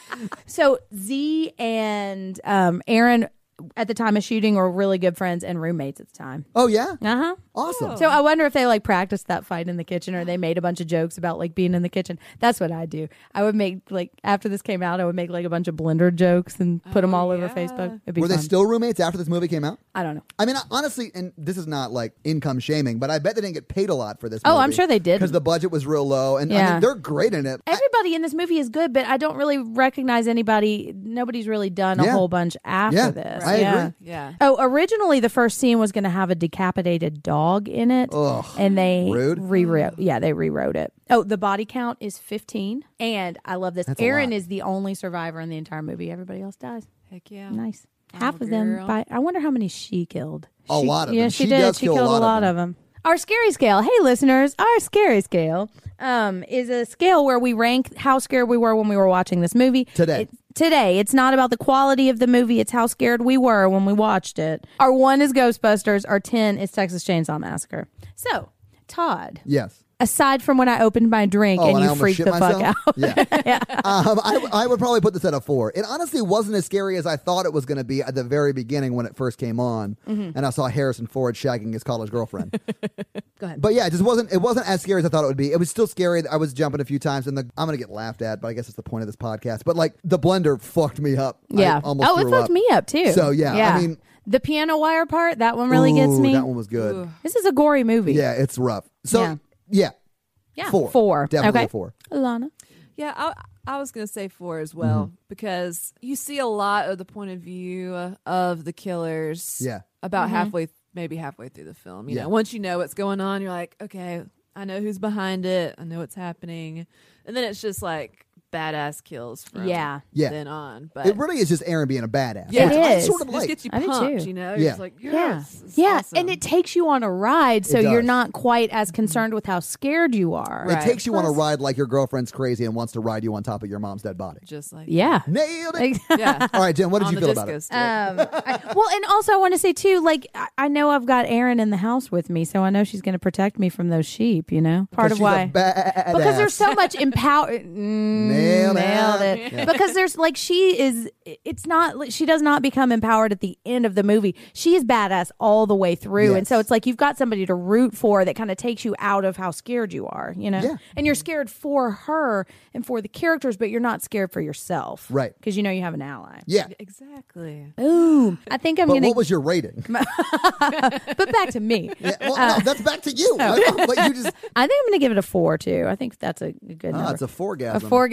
So Z and um, Aaron at the time of shooting were really good friends and roommates at the time. Oh, yeah? Uh huh. Awesome. So I wonder if they like practiced that fight in the kitchen or they made a bunch of jokes about like being in the kitchen. That's what I do. I would make like after this came out, I would make like a bunch of blender jokes and put them Oh, all over yeah. Facebook. It'd be Were they fun. still roommates after this movie came out? I don't know. I mean, honestly, and this is not like income shaming, but I bet they didn't get paid a lot for this Oh, movie. I'm sure they did. Because the budget was real low. And I Yeah. mean, they're great in it. I- Everybody in this movie is good, but I don't really recognize anybody. Nobody's really done a Yeah. whole bunch after Yeah, this. I yeah. agree. Yeah. Oh, originally the first scene was going to have a decapitated dog in it, Ugh, and they rude. rewrote. Yeah, they rewrote it. Oh, the body count is fifteen, and I love this. That's a Aaron lot. is the only survivor in the entire movie. Everybody else dies. Heck yeah. Nice. Oh, Half of them. girl. By, I wonder how many she killed. A She- lot of yeah, them. she, She did. does she kill a killed lot a of lot them. of them. Our scary scale, hey listeners, our scary scale um, is a scale where we rank how scared we were when we were watching this movie. Today. It- today. It's not about the quality of the movie, it's how scared we were when we watched it. Our one is Ghostbusters, our ten is Texas Chainsaw Massacre. So, Todd, Yes. aside from when I opened my drink Oh, and and I you almost freaked shit the myself? fuck out. Yeah. um, I, I would probably put this at a four. It honestly wasn't as scary as I thought it was going to be at the very beginning when it first came on, Mm-hmm. and I saw Harrison Ford shagging his college girlfriend. Go ahead. But yeah, it just wasn't. It wasn't as scary as I thought it would be. It was still scary. I was jumping a few times, and the, I'm going to get laughed at, but I guess it's the point of this podcast. But like the blender fucked me up. I Yeah. almost Oh, it threw fucked up. me up too. So, yeah, I mean- the piano wire part, that one really gets Ooh, me. That one was good. Ooh. This is a gory movie. Yeah, it's rough. So Yeah. yeah, Yeah. four, Four. definitely Okay. a four. Alana. Yeah, I, I was going to say four as well Mm-hmm. because you see a lot of the point of view of the killers. Yeah. About Mm-hmm. halfway, maybe halfway through the film. You Yeah. know, once you know what's going on, you're like, okay, I know who's behind it. I know what's happening, and then it's just like badass kills from Yeah. Yeah. then on. But It really is just Aaron being a badass. Yeah. which It I is. sort of it just like. gets you I do pumped. too. You know, Yeah. you're just like, Yeah. yes, it's Yeah. awesome. And it takes you on a ride, so It you're does. not quite as concerned with how scared you are. It Right. takes you on a Plus- ride like your girlfriend's crazy and wants to ride you on top of your mom's dead body. just like Yeah. Nailed it. yeah. All right, Jen, what did On you the feel about disco it? stick. Um, I- well, and also I want to say too, like I, I know I've got Erin in the house with me, so I know she's going to protect me from those sheep. You know, part Because of she's a why badass. because there's so much empower. Mm, Nailed it. Nailed it. Yeah. Because there's like she is. It's not. She does not become empowered at the end of the movie. She is badass all the way through, Yes. and so it's like you've got somebody to root for that kind of takes you out of how scared you are. You know, Yeah. and you're scared for her and for the characters, but you're not scared for yourself, Right. Because you know you have an ally. Yeah. Exactly. Ooh, I think I'm But gonna. what was your rating? but back to me. Yeah, well, no, that's back to you. But you just I think I'm going to give it a four too. I think that's a good oh, number. it's a fourgasm. A four.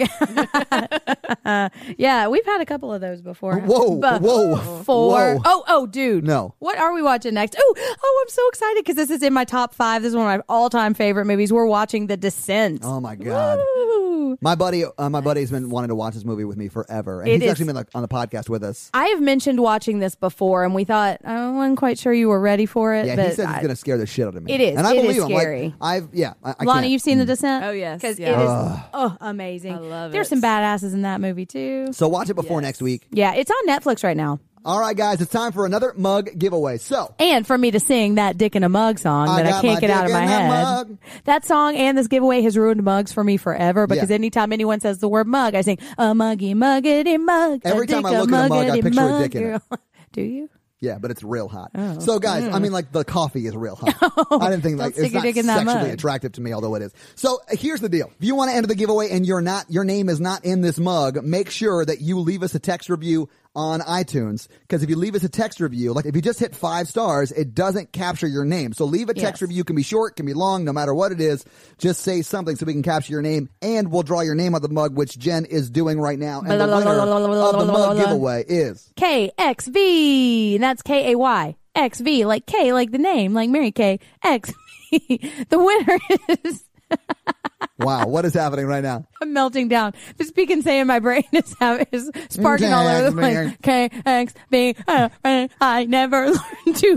Yeah, we've had a couple of those before. Whoa, But whoa, four. whoa. Oh, oh, dude. No. What are we watching next? Oh, oh, I'm so excited because this is in my top five. This is one of my all-time favorite movies. We're watching The Descent. Oh my god. Woo. My buddy, uh, my buddy's been wanting to watch this movie with me forever, and It he's is- actually been like on the podcast with us. I have mentioned watching this before, and we thought I wasn't quite sure you were ready for it. Yeah, but he says I- it's going to scare the shit out of me. It is. and I It believe is him. Like, scary. I've yeah, I, I Lana, can't. you've seen The Descent? Oh, yes, because yeah. it is Ugh. oh amazing. I love There's it. some badasses in that movie too. So watch it before Yes. next week. Yeah, it's on Netflix right now. All right, guys, it's time for another mug giveaway. So And for me to sing that Dick in a Mug song I that I got can't my get out of dick my in that head. mug. That song and this giveaway has ruined mugs for me forever because Yeah. anytime anyone says the word mug, I sing a muggy muggity mug. Every a time dick, I look at a mug, I muggity picture a mug, dick in it. girl. Do you? yeah, but it's real hot. So guys, I mean, like the coffee is real hot. I didn't think Don't like stick it's your not dick in that sexually mug. attractive to me, although it is. So uh, here's the deal: if you want to enter the giveaway and you're not, your name is not in this mug, make sure that you leave us a text review on iTunes, because if you leave us a text review, like if you just hit five stars, it doesn't capture your name. So leave a text Yes. review. Can be short, can be long, no matter what it is. Just say something so we can capture your name, and we'll draw your name on the mug, which Jen is doing right now. And the winner of the mug giveaway is K X V. And that's K A Y. X V. Like K, like the name, like Mary Kay. X V. The winner is. wow. What is happening right now? I'm melting down. The speak and say in my brain is, have, is sparking all over the place. K X B. Uh, uh, I never learned to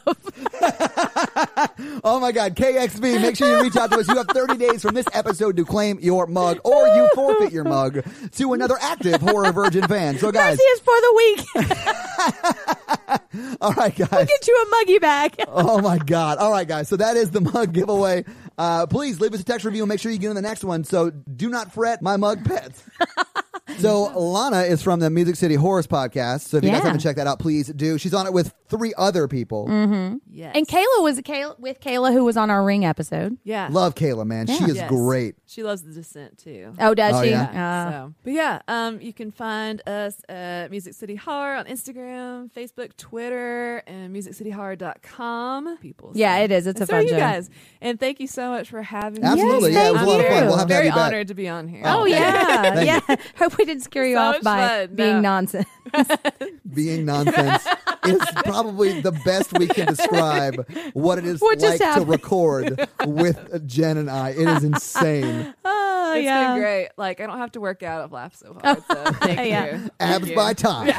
love. Oh my God, K X V, make sure you reach out to us. You have thirty days from this episode to claim your mug, or you forfeit your mug to another active Horror Virgin fan. So guys, Mercy is for the week. all right guys. Get you a muggy bag. Oh my God. All right guys, so that is the mug giveaway. Uh, please leave us a text review and make sure you get in the next one. So do not fret, my mug pets. So Lana is from the Music City Horrors podcast. So if you guys Yeah. haven't checked that out, please do. She's on it with three other people. Yes. And Kayla was Kayla, with Kayla, who was on our Ring episode. yeah. Love Kayla, man. She Yeah. is Yes. great. She loves The Descent too. Oh, does Oh, she? yeah? Uh, So, but yeah, um, you can find us at Music City Horror on Instagram, Facebook, Twitter, and music city horror dot com. People, so- Yeah, it is. It's and a so are fun you show. guys, and thank you so much for having me. Absolutely. Yes, yeah, it was a thank lot of fun. you. We'll have to have Very you back. honored to be on here. Oh, Oh, yeah. thank you. Yeah. Hope we didn't scare you So off much by fun. being No. nonsense. Being nonsense is probably the best we can describe what it is What just like to happened? record with Jen and I. It is insane. Oh, It's yeah. been great. Like, I don't have to work out. I've laughed so hard. So thank Yeah. you. Thank Abs you. by time.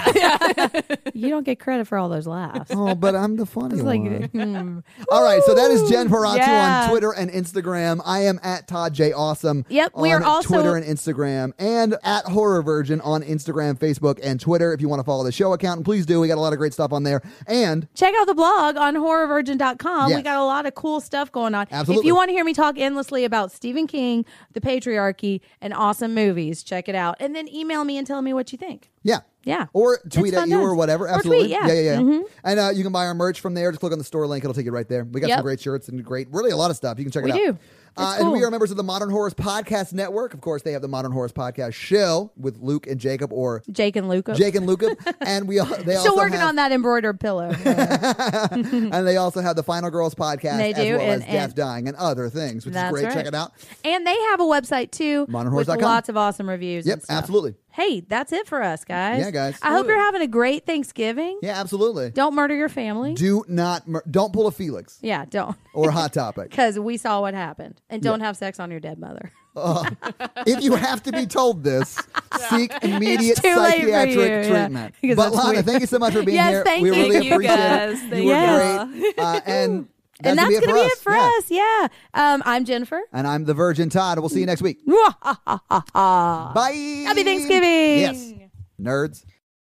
You don't get credit for all those laughs. Oh, but I'm the funny It's like, one. hmm. All right, so that is Jen Paratu Yeah. on Twitter and Instagram. I am at Todd J Awesome. Yep, we on are also- Twitter and Instagram, and at Horror Virgin on Instagram, Facebook, and Twitter. If you want to follow the show account, and please do. We got a lot of great stuff on there. And Check out the blog on horror virgin dot com. Yes. We got a lot of cool stuff going on. Absolutely. If you want to hear me talk endlessly about Stephen King, the patriarchy, and awesome movies, check it out. And then email me and tell me what you think. yeah. Yeah. Or tweet It's at fun you times. or whatever. Or Absolutely. tweet, yeah. yeah, yeah. yeah. Mhm. And uh, you can buy our merch from there. Just click on the store link. It'll take you right there. We got Yep. some great shirts and great, really a lot of stuff. You can check We it out. do. Uh, It's And we cool. are members of the Modern Horrors Podcast Network. Of course, they have the Modern Horrors Podcast Show with Luke and Jacob, or Jake and Luca. Jake and Luca. And we al- they Still also working have, on that embroidered pillow. and they also have the Final Girls Podcast, They as do, well and- as Death and- Dying and other things, which is That's great. right. Check it out. And they have a website too modern horrors with dot com. lots of awesome reviews. Yep, and stuff. absolutely. Hey, that's it for us, guys. Yeah, guys. I hope Ooh. you're having a great Thanksgiving. Yeah, absolutely. Don't murder your family. Do not mur- don't pull a Felix yeah, don't. or Hot Topic. Because we saw what happened. And don't have sex on your dead mother. If you have to be told this, seek immediate It's too late for psychiatric you, yeah. treatment. Because But that's Lana, weird. thank you so much for being Yes, here. thank we you. really Thank you, appreciate guys. it. Thank you were you. great. Uh, and that's and that's gonna be it going to for be us. it for Yeah. us. Yeah. Um, I'm Jennifer. And I'm the Virgin Todd. We'll see you next week. Happy Bye. Thanksgiving. Yes. Nerds.